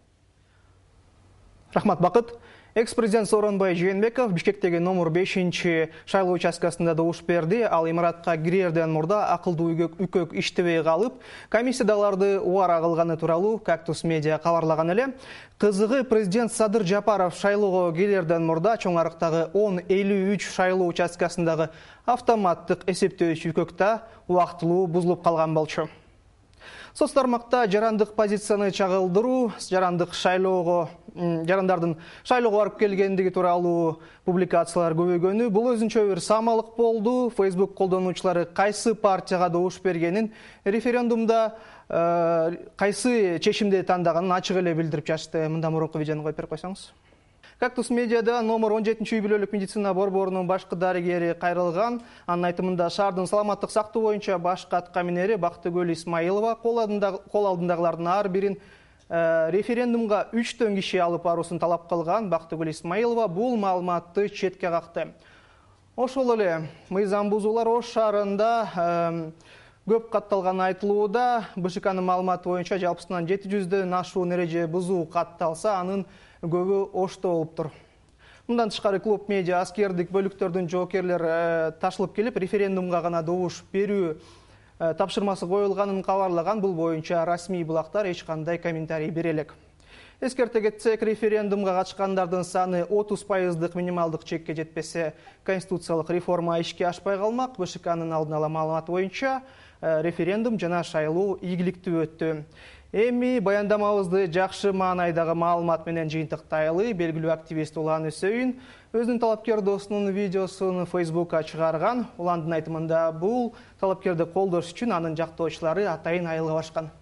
Рахмат Бакыт. Экс-президент Сооронбай Жээнбеков Бишкектеги номер 5 шайлоо участкасында добуш берди. Ал имаратка кирерден мурда акылдуу үкөк иштебей калып, комиссиядагыларды убара кылганы тууралуу Кактус медиа кабарлаган эле. Кызыгы, президент Садыр Жапаров шайлоого келерден мурда чоң арыктагы 10-53 шайлоо участкасындагы автоматтык эсептөөч үкөктө убактылуу бузулуп калган болчу. Соц тармакта жарандык позицияны чагылдыруу, жарандардын шайлоого барып келгендиги тууралуу публикациялар көбөйгөнү, бул өзүнчө бир самалык болду. Facebook колдонуучулары кайсы партияга добуш бергенин, референдумда кайсы чечимди тандаганын ачык эле билдирип жатышты. Мындан мурунку видеону коюп берип койсоңуз. Кактус медиада номер 17 үй бүлөлүк медицина борборунун башкы дарыгери кайрылган. Анын айтымында шаардын саламаттык сактоо боюнча баш каткаминери Бактыгөл Исмаилова кол алдындагылардын ар бирин референдумга 3 киши алып баруусун талап кылган. Бактыгөл Исмаилова бул маалыматты четке какты. Ошол эле мыйзам бузуулар Ош шаарында көп катталганы айтылууда. БШКнын маалыматы боюнча жалпысынан 700дөн ашуун эреже бузуу катталса, анын көбү Ошто болуптур. Мындан тышкары клуб медиа аскердик бөлүктөрдүн жоокерлер ташылып келип, референдумга гана добуш берүү тапшырмасы коюлганын кабарлаган. Бул боюнча расмий булактар эч кандай комментарий бере элек. Эскерте кетсек, референдумга катышкандардын саны 30% минималдык чекке жетпесе, конституциялык реформа ишке ашпай калмак. БШКнын алдын ала маалыматы боюнча референдум жана шайлоо ийгиликтүү өттү. Эми баяндамабызды жакшы маанайдагы маалымат менен жыйынтыктайлы. Белгилүү активист Улан Үсөйүн өзүнүн талапкер досунун видеосун Facebookка чыгарган. Уландын айтымында бул талапкерди колдош үчүн анын жактоочулары атайын айылга башкан.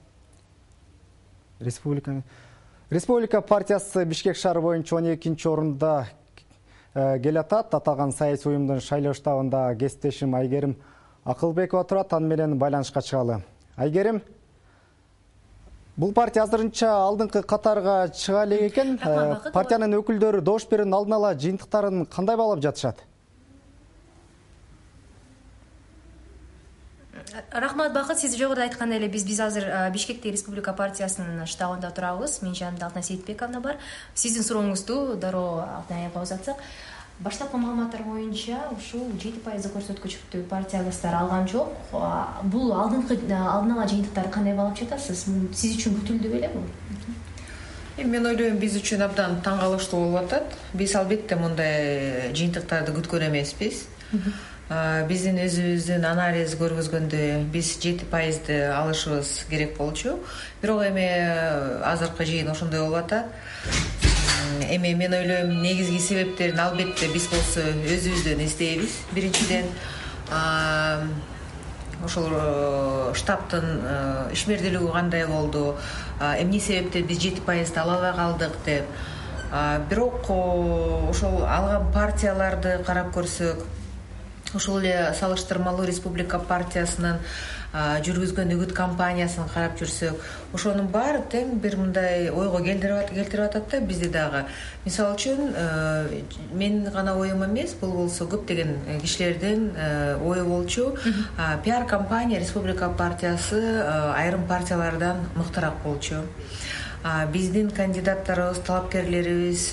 Республика партиясы Бишкек шаары боюнча 12-орунда келатат. Аталган саясий уюмдун шайлоо штабында кесиптешим Айгерим Акылбекова турат. Аны менен байланышка чыгалы. Айгерим, бул партия азырынча алдыңкы катарга чыга элек экен. Партиянын өкүлдөрү добуш берүүнүн алдын ала жыйынтыктарын кандай баалап жатышат? Рахмат Бакыт, сиз жогоруда айткандай эле биз азыр Бишкектеги Республика партиясынын штабында турабыз. Менин жанымда Алтынай Сейитбековна бар. Сиздин сурооңузду дароо Алтынайга узатсак, баштапкы маалыматтар боюнча ушул 7% көрсөткүчтү партиядастар алган жок. Бул алдын ала жыйынтыктарды кандай баалап жатасыз? Сиз үчүн күтүлдү беле бул? Мен ойлойм, биз үчүн абдан таң калыштуу болуп атат. Биз албетте мындай жыйынтыктарды күткөн эмеспиз. Биздин өзүбүздүн анализ көргөзгөндө биз 7%ды алышыбыз керек болчу. Бирок эми азыркы жыйын ошондой болуп атат. Эми мен ойлойм, негизги себептерин албетте биз болсо өзүбүздөн издейбиз. Биринчиден, ошол штабтын ишмердүүлүгү кандай болду, эмне себептен биз 7%ды ала албай калдык деп. Бирок ошол алган партияларды карап көрсөк, ошол эле салыштырмалуу республика партиясынын жүргүзгөн үгүт кампаниясын карап жүрсөк, ошонун баары тең бир мындай ойго келтирип атат да бизди дагы. Мисалы үчүн, менин гана оюм эмес, бул болсо көптөгөн кишилердин ою болчу. Пиар компания республика партиясы айрым партиялардан мыктыраак болчу. Биздин кандидаттарыбыз, талапкерлерибиз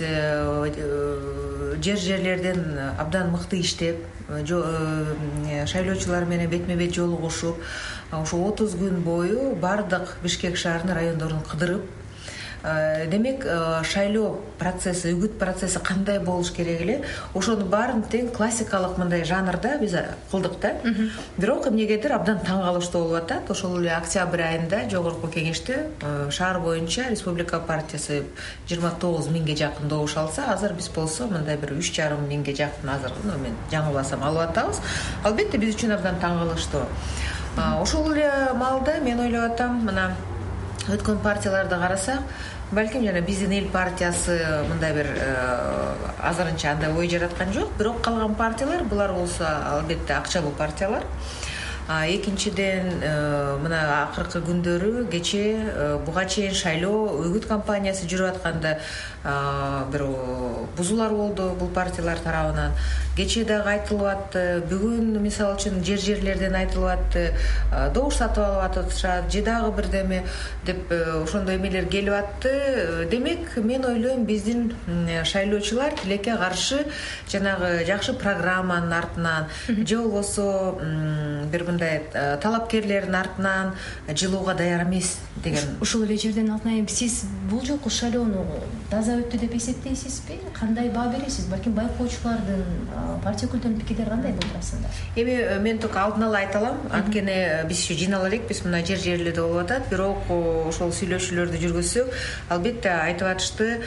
жерлерден абдан мыкты иштеп, шайлоочулар менен бетме-бет жолугушуп, ошо 30 күн бою бардык Бишкек шаарынын райондорун кыдырып, демек шайлоо процесси, үгүт процесси кандай болуш керек эле, ошонун баарын тең классикалык мындай жанрда биз кылдык да. Бирок эмнегедир абдан таң калыштуу болуп атат. Ошол эле октябрь айында жогорку кеңеште шаар боюнча республика партиясы 29 миңге жакын добуш алса, азыр биз болсо мындай бир 3,5 миңге жакын азыр, мен жаңылбасам, алып атабыз. Албетте биз үчүн абдан таң калыштуу. Ошол эле маалда мен ойлоп атам, мына өткөн партияларды карасак, балким жана биздин эл партиясы мындай бир азырынча андай ой жараткан жок, бирок калган партиялар булар болсо албетте акчалуу партиялар. Экинчиден, мына акыркы күндөрү кече буга чейин шайлоо үгүт кампаниясы жүрүп атканда бир бузуулар болду бул партиялар тарабынан. Кече дагы айтылып атты, бүгүн мисалы үчүн жерлерден айтылып атты, добуш сатып алып атышат, же дагы бирдеме деп ошондой эмелер келип атты. Демек, мен ойлойм, биздин шайлоочулар тилекке каршы жанагы жакшы программанын артынан, же болбосо бир мындай талапкерлердин артынан жылууга даяр эмес деген. Ушул эле жерден алтынайым, сиз бул жолку шайлоону таза өттү деп эсептейсизби? Кандай баа бересиз? Балким байкоочулардын, партия өкүлдөрүнүн пикирлери кандай болду расында? Эми мен только алдын ала айта алам, анткени биз жыйнала элекпиз, мына жерлерде болуп атат, бирок ошол сүйлөшүүлөрдү жүргүзсөк, албетте айтып атышты,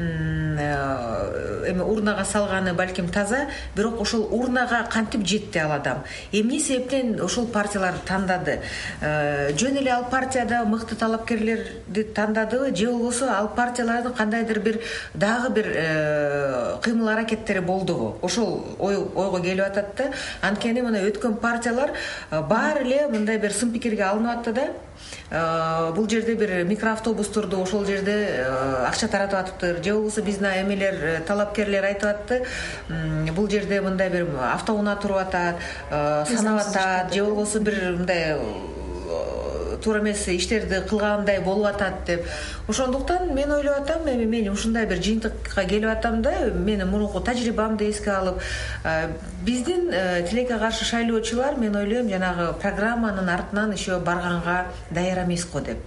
эми урнага салганы балким таза, бирок ошол урнага кантип жетти ал адам? Эмне себептен ошол партияларды тандады? Жөн эле ал партияда мыкты талапкерлерди тандадыбы, же болбосо ал партиялардын кандайдыр бир дагы бир кыймыл аракеттери болдубу? Ошол ойго келип атат да. Анткени мына өткөн партиялар баары эле мындай бир сын пикирге алынып атты да. Бул жерде бир микроавтобустурду ошол жерде акча таратып атыптыр, же болбосо биздин эмелер, талапкерлер айтып атты, бул жерде мындай бир автоунаа туруп атат, санап атат, же болбосо бир мындай туура эмес иштерди кылгандай болуп атат деп. Ошондуктан мен ойлоп атам, эми мен ушундай бир жыйынтыкка келип атам да, менин мурунку тажрыйбамды эске алып, биздин тилекке каршы шайлоочулар, мен ойлойм, жанагы программанын артынан еще барганга даяр эмес го деп.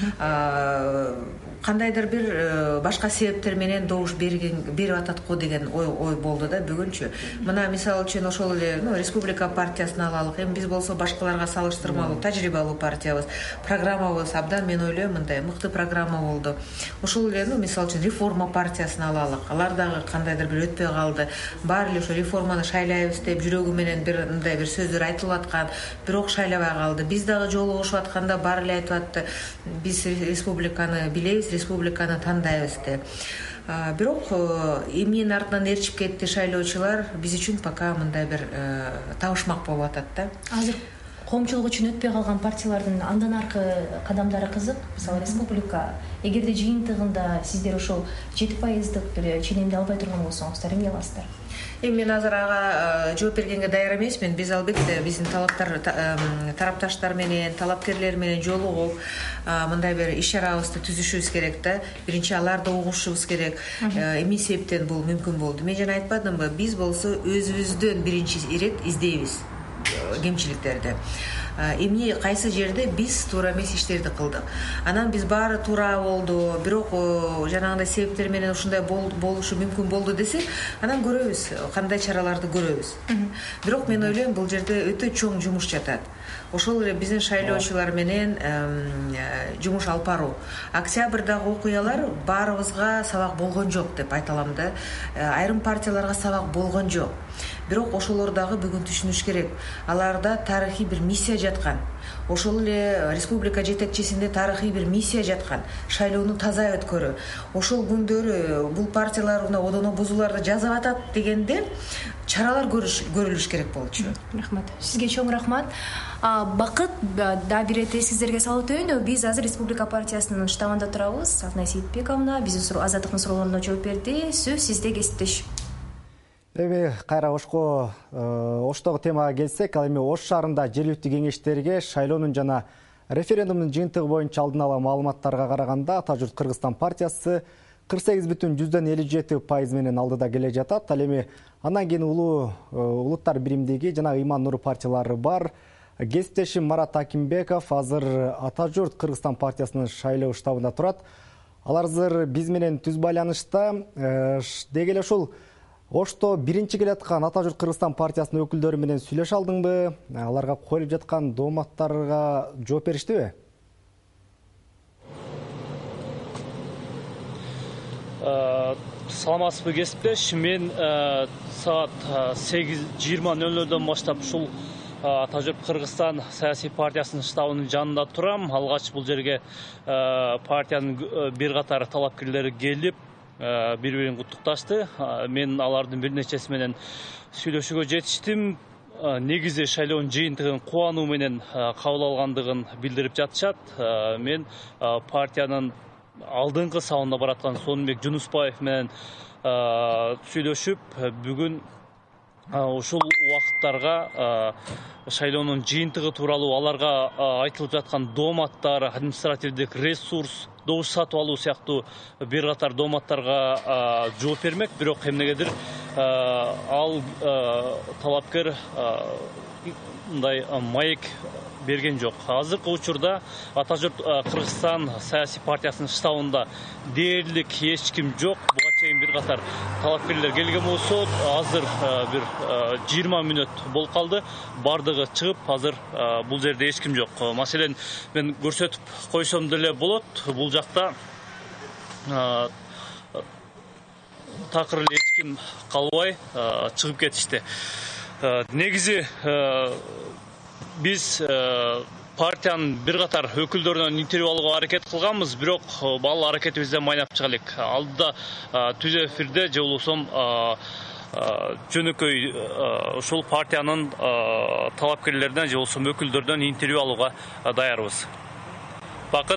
Кандайдыр бир башка себептер менен добуш берип атат го деген ой болду да бүгүнчү. Мына мисалы үчүн ошол эле республика партиясын алалык. Эми биз болсо башкаларга салыштырмалуу тажрыйбалуу партиябыз. Программабыз абдан, мен ойлойм, мындай мыкты программа болду. Ошол эле мисалы үчүн реформа партиясын алалык. Алар дагы кандайдыр бир өтпөй калды. Баары эле ошо реформаны шайлайбыз деп жүрөгү менен бир мындай бир сөздөр айтылып аткан, бирок шайлабай калды. Биз дагы жолугушуп атканда баары эле айтып атты, биз республиканы билебиз, республиканы тандайбыз деп. Бирок эмненин артынан ээрчип кетти шайлоочулар, биз үчүн пока мындай бир табышмак болуп атат да. Азыр коомчулук үчүн өтпөй калган партиялардын андан аркы кадамдары кызык. Мисалы республика эгерде жыйынтыгында сиздер ошол 7%дык бир ченемди албай турган болсоңуздар, эмне кыласыздар? Эми мен азыр ага жооп бергенге даяр эмесмин. Биз албетте биздин тарапташтар менен, талапкерлер менен жолугуп, мындай бир иш-чарабызды түзүшүбүз керек да. Биринчи аларды угушубуз керек. Эмне себептен бул мүмкүн болду? Мен жана айтпадымбы, биз болсо өзүбүздөн биринчи ирет издейбиз кемчиликтерди. Эмне кайсы жерде биз туура эмес иштерди кылдык. Анан биз баары туура болду, бирок жанагындай себептер менен ушундай болушу мүмкүн болду десек, анан көрөбүз, кандай чараларды көрөбүз. Бирок мен ойлойм, бул жерде өтө чоң жумуш жатат. Ошол эле биздин шайлоочулар менен жумуш алып баруу. Октябрдагы окуялар баарыбызга сабак болгон жок деп айта алам да. Айрым партияларга сабак болгон жок. Бирок ошолор дагы бүгүн түшүнүш керек. Аларда тарыхый бир миссия жаткан. ошол эле республика жетекчисинде тарыхый бир миссия жаткан, шайлоону таза өткөрүү. Ошол күндөрү бул партиялар мына одоно бузууларды жасап атат дегенде чаралар көрүлүш керек болчу. Рахмат. Сизге чоң рахмат. Бакыт да бир эте сиздерге салып өтөйүн. Биз азыр Республика партиясынын штабында турабыз. Алтынай Сейитбековна биздин азаттыктын суроолоруна жооп берди. Сөз сизде, кесиптеш. Эми кайра Оштогу темага келсек, ал эми Ош шаарында жергиликтүү кеңештерге шайлоонун жана референдумдун жыйынтыгы боюнча алдын ала маалыматтарга караганда Ата журт Кыргызстан партиясы 48,57% менен алдыда келе жатат. Ал эми андан кийин улуттар биримдиги жана Ыйман Нуру партиялары бар. Кесиптешим Марат Акимбеков азыр Ата журт Кыргызстан партиясынын шайлоо штабында турат. Алар азыр биз менен түз байланышта. Деги эле ушул Ошто биринчи келаткан Ата журт Кыргызстан партиясынын өкүлдөрү менен сүйлөшө алдыңбы? Аларга коюлуп жаткан дооматтарга жооп бериштиби? Саламатсызбы, кесиптеш. Мен саат 8:20:00 баштап ушул Ата журт Кыргызстан саясий партиясынын штабынын жанында турам. Алгач бул жерге партиянын бир катар талапкерлери келип, бири-бирин куттукташты. Мен алардын бир нечеси менен сүйлөшүүгө жетиштим. Негизи шайлоонун жыйынтыгын кубануу менен кабыл алгандыгын билдирип жатышат. Мен партиянын алдыңкы сабында бараткан Сонунбек Жунуспаев менен сүйлөшүп, бүгүн ушул убакыттарга шайлоонун жыйынтыгы тууралуу, аларга айтылып жаткан дооматтар, административдик ресурс, добуш сатып алуу сыяктуу бир катар дооматтарга жооп бермек. Бирок эмнегедир ал талапкер мындай маек берген жок. Азыркы учурда Ата журт Кыргызстан саясий партиясынын штабында дээрлик эч ким жок. Буга чейин бир катар талапкерлер келген болсо, азыр бир 20 мүнөт болуп калды. Бардыгы чыгып, азыр бул жерде эч ким жок. Маселен, мен көрсөтүп койсом деле болот. Бул жакта такыр эле эч ким калбай чыгып кетишти. Негизи биз партиянын бир катар өкүлдөрүнөн интервью алууга аракет кылганбыз, бирок бул аракетибизде майнап чыга элек. Алдыда түз эфирде же болбосом жөнөкөй ушул партиянын талапкерлеринен же болбосо өкүлдөрүнөн интервью алууга даярбыз. Бакыт.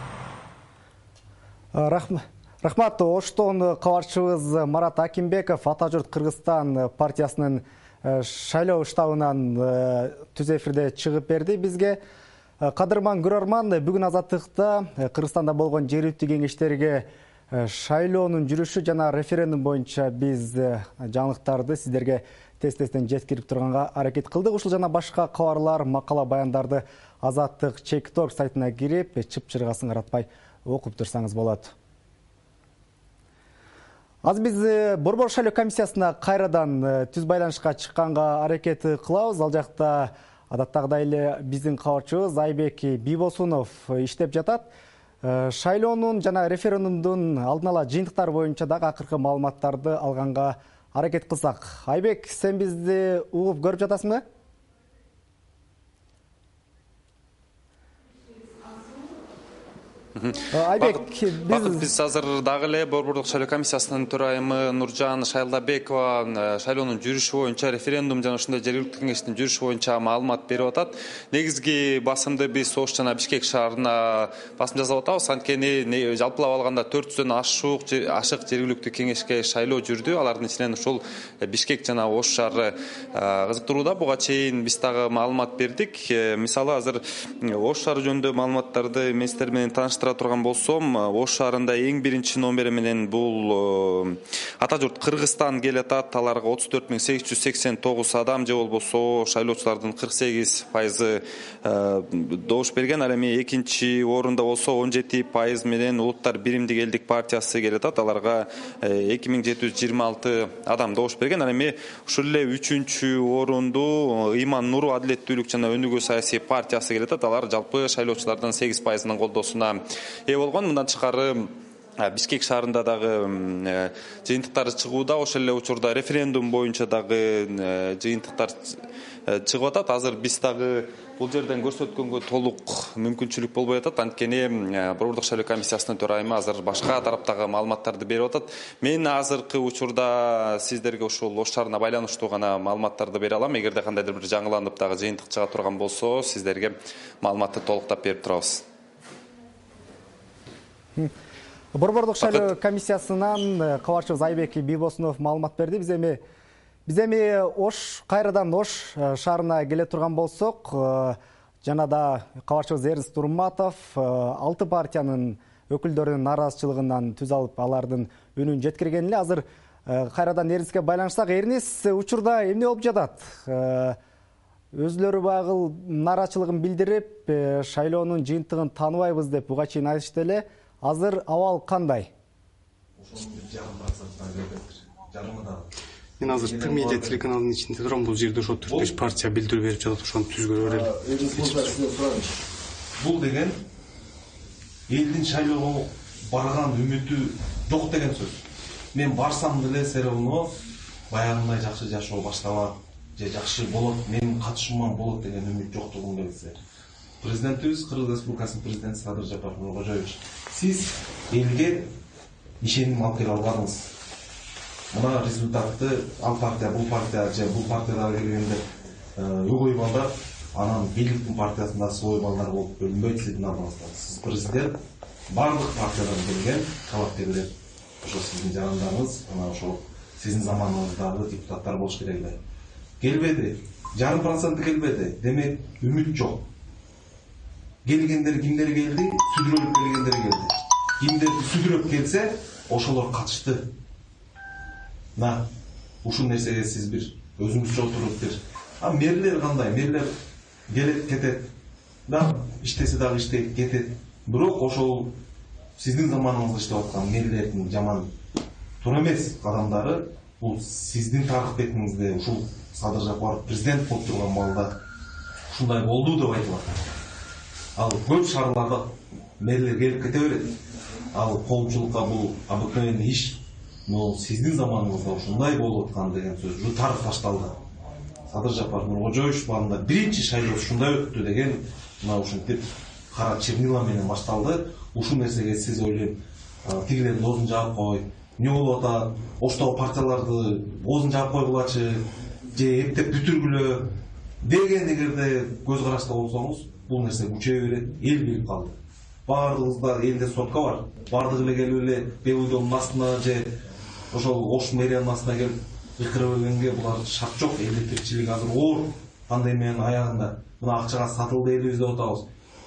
Рахмат. Оштон кабарчыбыз Марат Акимбеков Ата журт Кыргызстан партиясынын шайлоо штабынан түз эфирде чыгып берди бизге. Кадырман көрөрман, бүгүн Азаттыкта Кыргызстанда болгон жергиликтүү кеңештерге шайлоонун жүрүшү жана референдум боюнча биз жаңылыктарды сиздерге тез-тезден жеткирип турганга аракет кылдык. Ушул жана башка кабарлар, макала, баяндарды Азаттык Чек.org сайтына кирип, чып-чыргасын каратпай окуп турсаңыз болот. Азыр биз Борбор шайлоо комиссиясына кайрадан түз байланышка чыкканга аракет кылабыз. Ал жакта адаттагыдай эле биздин кабарчыбыз Айбек Бибосунов иштеп жатат. Шайлоонун жана референдумдун алдын ала жыйынтыктары боюнча дагы акыркы маалыматтарды алганга аракет кылсак. Айбек, сен бизди угуп көрүп жатасыңбы? Биз азыр дагы эле Борбордук шайлоо комиссиясынын төрайымы Нуржан Шайлдабекова шайлоонун жүрүшү боюнча, референдум жана ошондой жергиликтүү кеңештин жүрүшү боюнча маалымат берип атат. Негизги басымды биз Ош жана Бишкек шаарына басым жасап атабыз. Анткени жалпылап алганда 400дөн ашык жергиликтүү кеңешке шайлоо жүрдү. Алардын ичинен ушул Бишкек жана Ош шаары кызыктырууда. Буга чейин биз дагы маалымат бердик. Мисалы азыр Ош шаары жөнүндө маалыматтарды мен сиздер менен таныштыра турган болсом, Ош шаарында эң биринчи номери менен бул Ата журт Кыргызстан келатат. Аларга 34.889 адам же болбосо шайлоочулардын 48% добуш берген. Ал эми экинчи орунда болсо 17% менен Улуттар биримдиги элдик партиясы келатат. Аларга 2726 адам добуш берген. Ал эми ушул эле үчүнчү орунду Ыйман Нуру адилеттүүлүк жана өнүгүү саясий партиясы келатат. Алар жалпы шайлоочулардын 8%-нын колдоосуна болгон. Мындан тышкары Бишкек шаарында дагы жыйынтыктар чыгууда, ошол эле учурда референдум боюнча дагы жыйынтыктар чыгып атат. Азыр биз дагы бул жерден көрсөткөнгө толук мүмкүнчүлүк болбой атат. Анткени Борбордук шайлоо комиссиясынын төрайымы азыр башка тараптагы маалыматтарды берип атат. Мен азыркы учурда сиздерге ушул Ош шаарына байланыштуу гана маалыматтарды бере алам. Эгерде кандайдыр бир жаңыланып дагы жыйынтык чыга турган болсо, сиздерге маалыматты толуктап берип турабыз. Борбордук шайлоо комиссиясынан кабарчыбыз Айбек Бибосунов маалымат берди. Биз эми кайрадан Ош шаарына келе турган болсок, жана да кабарчыбыз Эрнст Турматов 6 партиянын өкүлдөрүнүн нааразычылыгынан түз алып, алардын үнүн жеткирген эле. Азыр кайрадан Эрнстке байланышсак, Эрнст, учурда эмне болуп жатат? Өзлөрү багыл нааразычылыгын билдирип, шайлоонун жыйынтыгын тааныбайбыз деп буга чейин айтышты эле. Азыр абал кандай? Мен азыр Тмедиа телеканалынын ичинде турам. Бул жерде ошо 4-5 партия билдирүү берип жатат, ошону түзгөрө берели. Бул деген элдин шайлоого барган үмүтү жок деген сөз. Мен барсам деле все равно баягындай жакшы жашоо башталат, же жакшы болот, менин катышууман болот деген үмүт жоктугун билсе. Президентибиз, Кыргыз Республикасынын президенти Садыр Жапаров Нуркожоевич, сиз элге ишеним алып келе албадыңыз. Мына результатты ал партия, бул партияда келгенде өгөй балдар, анан бийликтин партиясында свой балдар болуп бөлүнбөйт сиздин алдыңызда. Сиз президент, бардык партиядан келген талапкерлер, ошо сиздин жарандарыңыз, анан ошо сиздин заманыңыздагы депутаттар болуш керек эле. Келбеди, 0,5% келбеди. Демек, үмүт жок. Келгендер кимдер келди? Сүдүрөлүп келгендер келди. Кимдер сүдүрөп келсе, ошолор катышты. Ушул нерсеге сиз бир өзүңүзчө отуруп бир. Мэрлер кандай? Мэрлер келет кетет. Иштесе дагы иштейт кетет. Бирок ошол сиздин заманыңызда иштеп аткан мэрлердин жаман туура эмес кадамдары бул сиздин тарых бетиңизде ушул Садыр Жапаров президент болуп турган балда ушундай болду деп айтып атат. Ал көп шаарларда мэрлер келип кете берет. Ал коомчулукка бул обыкновенный иш. Но сиздин заманыңызда ушундай болуп аткан деген сөз уже тарых башталды. Садыр Жапаров Нуркожоевич балында биринчи шайлоо ушундай өттү деген мына ушинтип кара чернила менен башталды. Ушул нерсеге сиз ойлойм, тигилердин оозун жаап кой, эмне болуп атат, Оштогу партияларды оозун жаап койгулачы, же эптеп бүтүргүлө деген эгерде көз карашта болсоңуз, бул нерсе күчөйө берет, эл билип калды. Бардыгыбызда элде сотка бар. Бардыгы эле келип эле Бебойдонун астына же ошол Ош мэриянын астына келип ыкырып бергенге булар шарт жок. Элдин тиричилиги азыр оор, пандемиянын аягында. Мына акчага сатылды элибиз деп атабыз.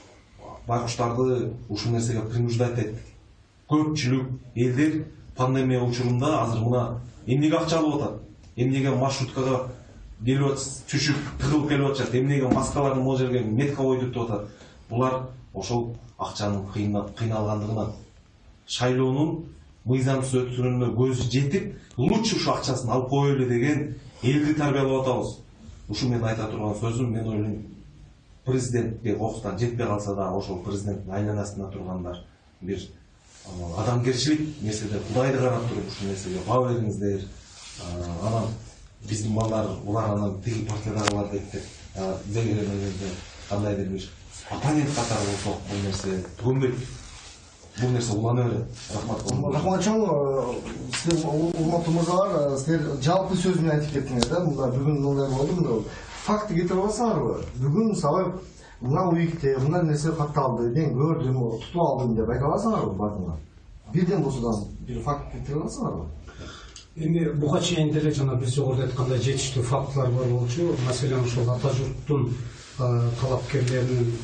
Байкуштарды ушул нерсеге принуждать эттик. Көпчүлүк элдер пандемия учурунда азыр мына эмнеге акча алып атат? Эмнеге маршруткага келип атат, түшүп, тыгылып келип атышат? Эмнеге маскаларын могу жерге метка койдуп атат? Булар ошол акчанын кыйналгандыгынан, шайлоонун мыйзамсыз өткөрүлүүнүнө көзү жетип, лучше ушу акчасын алып коелу деген элди тарбиялап атабыз. Ушу мен айта турган сөзүм, мен ойлойм, президентке кокустан жетпей калса да, ошол президенттин айланасында тургандар бир адамгерчилик нерседе Кудайды карап туруп ушул нерсеге баа бериңиздер. Анан биздин балдар, булар анан тиги партиядагылар деп дегелемегенде кандайдыр бир оппонент катары болсок, бул нерсе түгөнбөйт. Бул нерсе улана берет. Рахмат. Рахматчан, сиздер урматтуу мырзалар, сиздер жалпы сөз менен айтып кеттиңер да, мында бүгүн мындай болду. Факты кетирип алсаңарбы? Бүгүн мисалы мына уюкте мындай нерсе катталды, мен көрдүм, тутуп алдым деп айта аласыңарбы бардыңар? Бирден болсодан бир факт кетирип алсаңарбы? Эми буга чейин деле жана биз жогоруда айткандай жетиштүү фактылар бар болчу. Маселен ошол ата журттун талапкерлеринин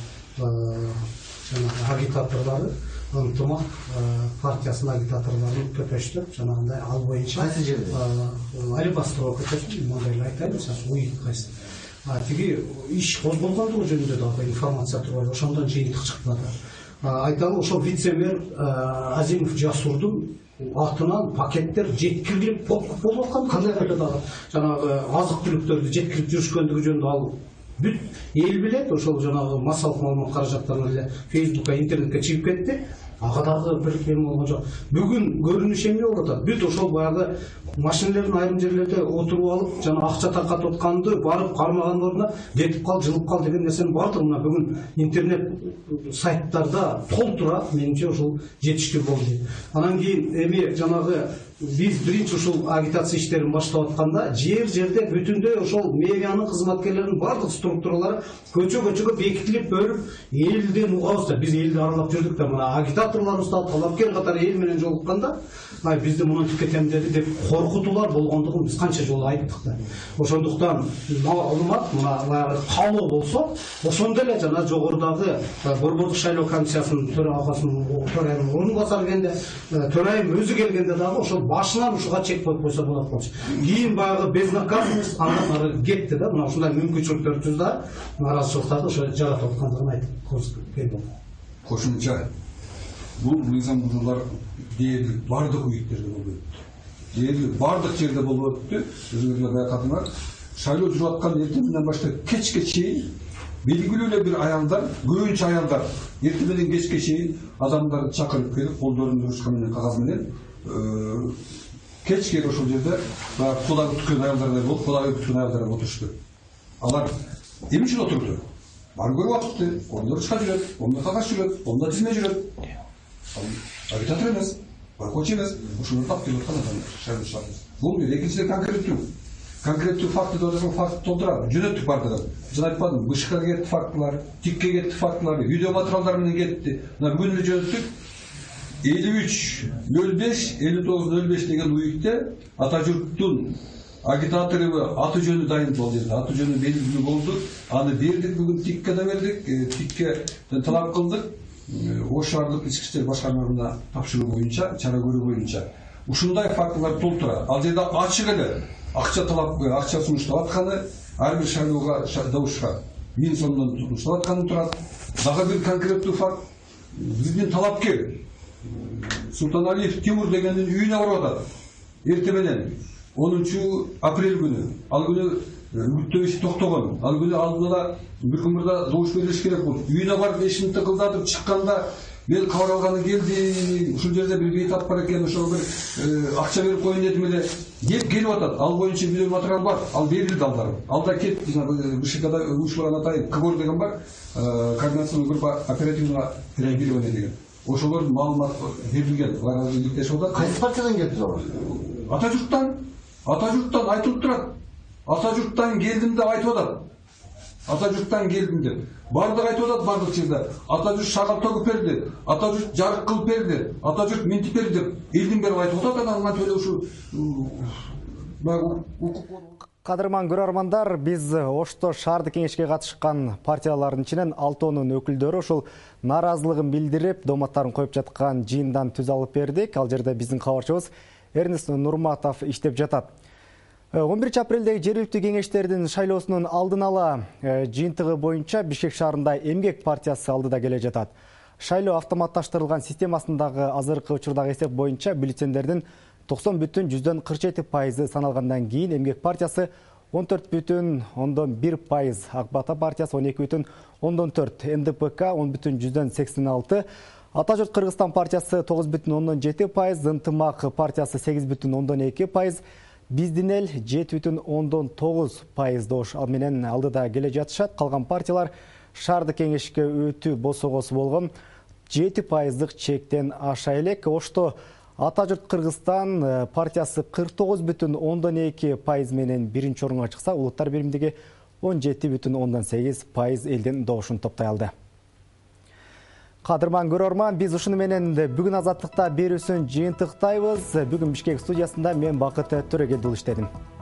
жана агитаторлору ынтымак партиясынын агитаторлору көпөштү. Жанагындай ал боюнча кайсы жерде? Алибастова көпөштү, мындай айтайын, уюк кайсы. Тиги иш козголгондугу жөнүндө дагы информация турбайбы, ошондон жыйынтык чыкпады. Айталы ошол вице-мэр Азимов Жасурдун атынан пакеттер жеткирилип болуп аткан. Кандай дагы жанагы азык түлүктөрдү жеткирип жүрүшкөндүгү жөнүндө ал бүт эл билет. Ошол жанагы массалык маалымат каражаттарын эле Фейсбукка, интернетке чыгып кетти. ага дагы бир кем болгон жок. Бүгүн көрүнүш эмне болуп атат? Бүт ошол баягы машинелердин айрым жерлерде отуруп алып, жана акча таркатып атканды барып кармаган ордуна кетип кал, жылып кал деген нерсенин баардыгы мына бүгүн интернет сайттарда толтура, менимче ошол жетиштүү болду. Анан кийин эми жанагы биз биринчи ушул агитация иштерин баштап атканда жерде бүтүндөй ошол мэриянын кызматкерлеринин баардык структуралары көчөгө бекитилип бөлүп элден угабыз да, биз элди аралап жүрдүк да, мына агитаторлорубуз да талапкер катары эл менен жолукканда бизди мынтип кетем деди деп коркутуулар болгондугун биз канча жолу айттык да. Ошондуктан маалымат мына баягы калуу болсо, ошондо эле жана жогорудагы Борбордук шайлоо комиссиясынын төрайымынын орун басары келгенде, төрайым өзү келгенде дагы ошол башынан ушуга чек коюп койсо болот болчу. Кийин баягы безнаказанность андан ары кетти да, мына ушундай мүмкүнчүлүктөрүбүз да наразычылыктарды ошо жаратып аткандыгын айтып келдим. Кошумча бул мыйзам бузуулар дээрлик бардык уюктерде болуп өттү. Дээрлик бардык жерде болуп өттү. Өзүңүздөр байкадыңар. Шайлоо жүрүп аткан эртең менен баштап кечке чейин белгилүү эле бир аялдар, көбүнчө аялдар эртең менен кечке чейин адамдарды чакырып келип, колдорун урушкан менен кагаз менен кечке ошол жерде кулагы күткөн аялдардай болуп, кулагы күткөн аялдар отурушту. Алар эмне үчүн отурду? Бар көрүп атышты, колдор урушка жүрөт, колдо кагаз жүрөт, колдо тизме жүрөт. Агитатор эмес, байкоочу эмес, ошолорду тап келип аткан адамдар. Бул бир. Экинчиден конкреттүү факты да факт толтурат. Жөнөттүк бардыгы. Жана айтпадым, бышка кетти фактылар, тикке кетти фактылар, видео материалдар менен кетти. Мына бүгүн эле жөнөттүк 53:05, 59:05 деген уюкте ата журттун агитатору аты жөнү дайын болду. Аты жөнү белгилүү болду. Аны бердик, бүгүн тикке да бердик. Тикке талап кылдык. Ош шаардык ички иштер башкармалыгына тапшыруу боюнча, чара көрүү боюнча ушундай фактылар толтура. Ал жерде ачык эле акча талап, акча сунуштап атканы, ар бир шайлоого добушка 1000 сомдон сунуштап атканы турат. Дагы бир конкреттүү факт, биздин талапкер Султаналиев Тимур дегендин үйүнө барып атат. Эртең менен 10 апрель күнү. Ал күнү үгүттөө иши токтогон. Ал күнү алдыда бир кымырда добуш берилиш керек болду. Үйүнө барып эшикти тыкылдатып чыкканда мен кабар алганы келди. Ушул жерде бир бейт ат бар экен, ошого бир акча берип коюн дедим эле. Деп келип атат. Ал боюнча видео материал бар. Ал берилди алдар. Алда кетти. БШКда уюшулган атайын КБОР деген бар. Координационный группа оперативного реагирования деген. Ошолордун маалымат берилген. Алар иликтешип атат. Кайсы партиядан келди алар? Ата журттан айтылып турат. Ата журттан келдим деп айтып атат. Ата журттан келдим деп. Бардык айтып атат бардык жерде. Ата журт шагал төгүп берди. Ата журт жарык кылып берди. Ата журт минтип берди деп элдин берип айтып атат. Анан төлө ушу Кадырман көрөрмандар, биз Ошто шаардык кеңешке катышкан партиялардын ичинен 6-нын өкүлдөрү ушул нааразылыгын билдирип, дооматтарын коюп жаткан жыйындан түз алып бердик. Ал жерде биздин кабарчыбыз Эрнест Нурматов иштеп жатат. 11 апрелдеги жергиликтүү кеңештердин шайлоосунун алдын ала жыйынтыгы боюнча Бишкек шаарында Эмгек партиясы алдыда келе жатат. Шайлоо автоматташтырылган системасындагы азыркы учурдагы эсеп боюнча бюллетендердин 90,47% саналгандан кийин Эмгек партиясы 14,1%, Ак Бата партиясы 12,4%, НДПК 10,86%, Ата журт Кыргызстан партиясы 9,7%, Ынтымак партиясы 8,2%, Биздин эл 7,9% дош ал менен алдыда келе жатышат. Калган партиялар шаардык кеңешке өтүү босогосу болгон 7%дык чектен аша элек. Ошто Ата журт Кыргызстан партиясы 49,2% менен биринчи орунга чыкса, Улуттар биримдиги 17,8% элдин добушун топтой алды. Кадырман көрөрман, биз ушуну менен бүгүн азаттыкта берүүсүн жыйынтыктайбыз. Бүгүн Бишкек студиясында мен Бакыт Төрөгелдиул иштедим.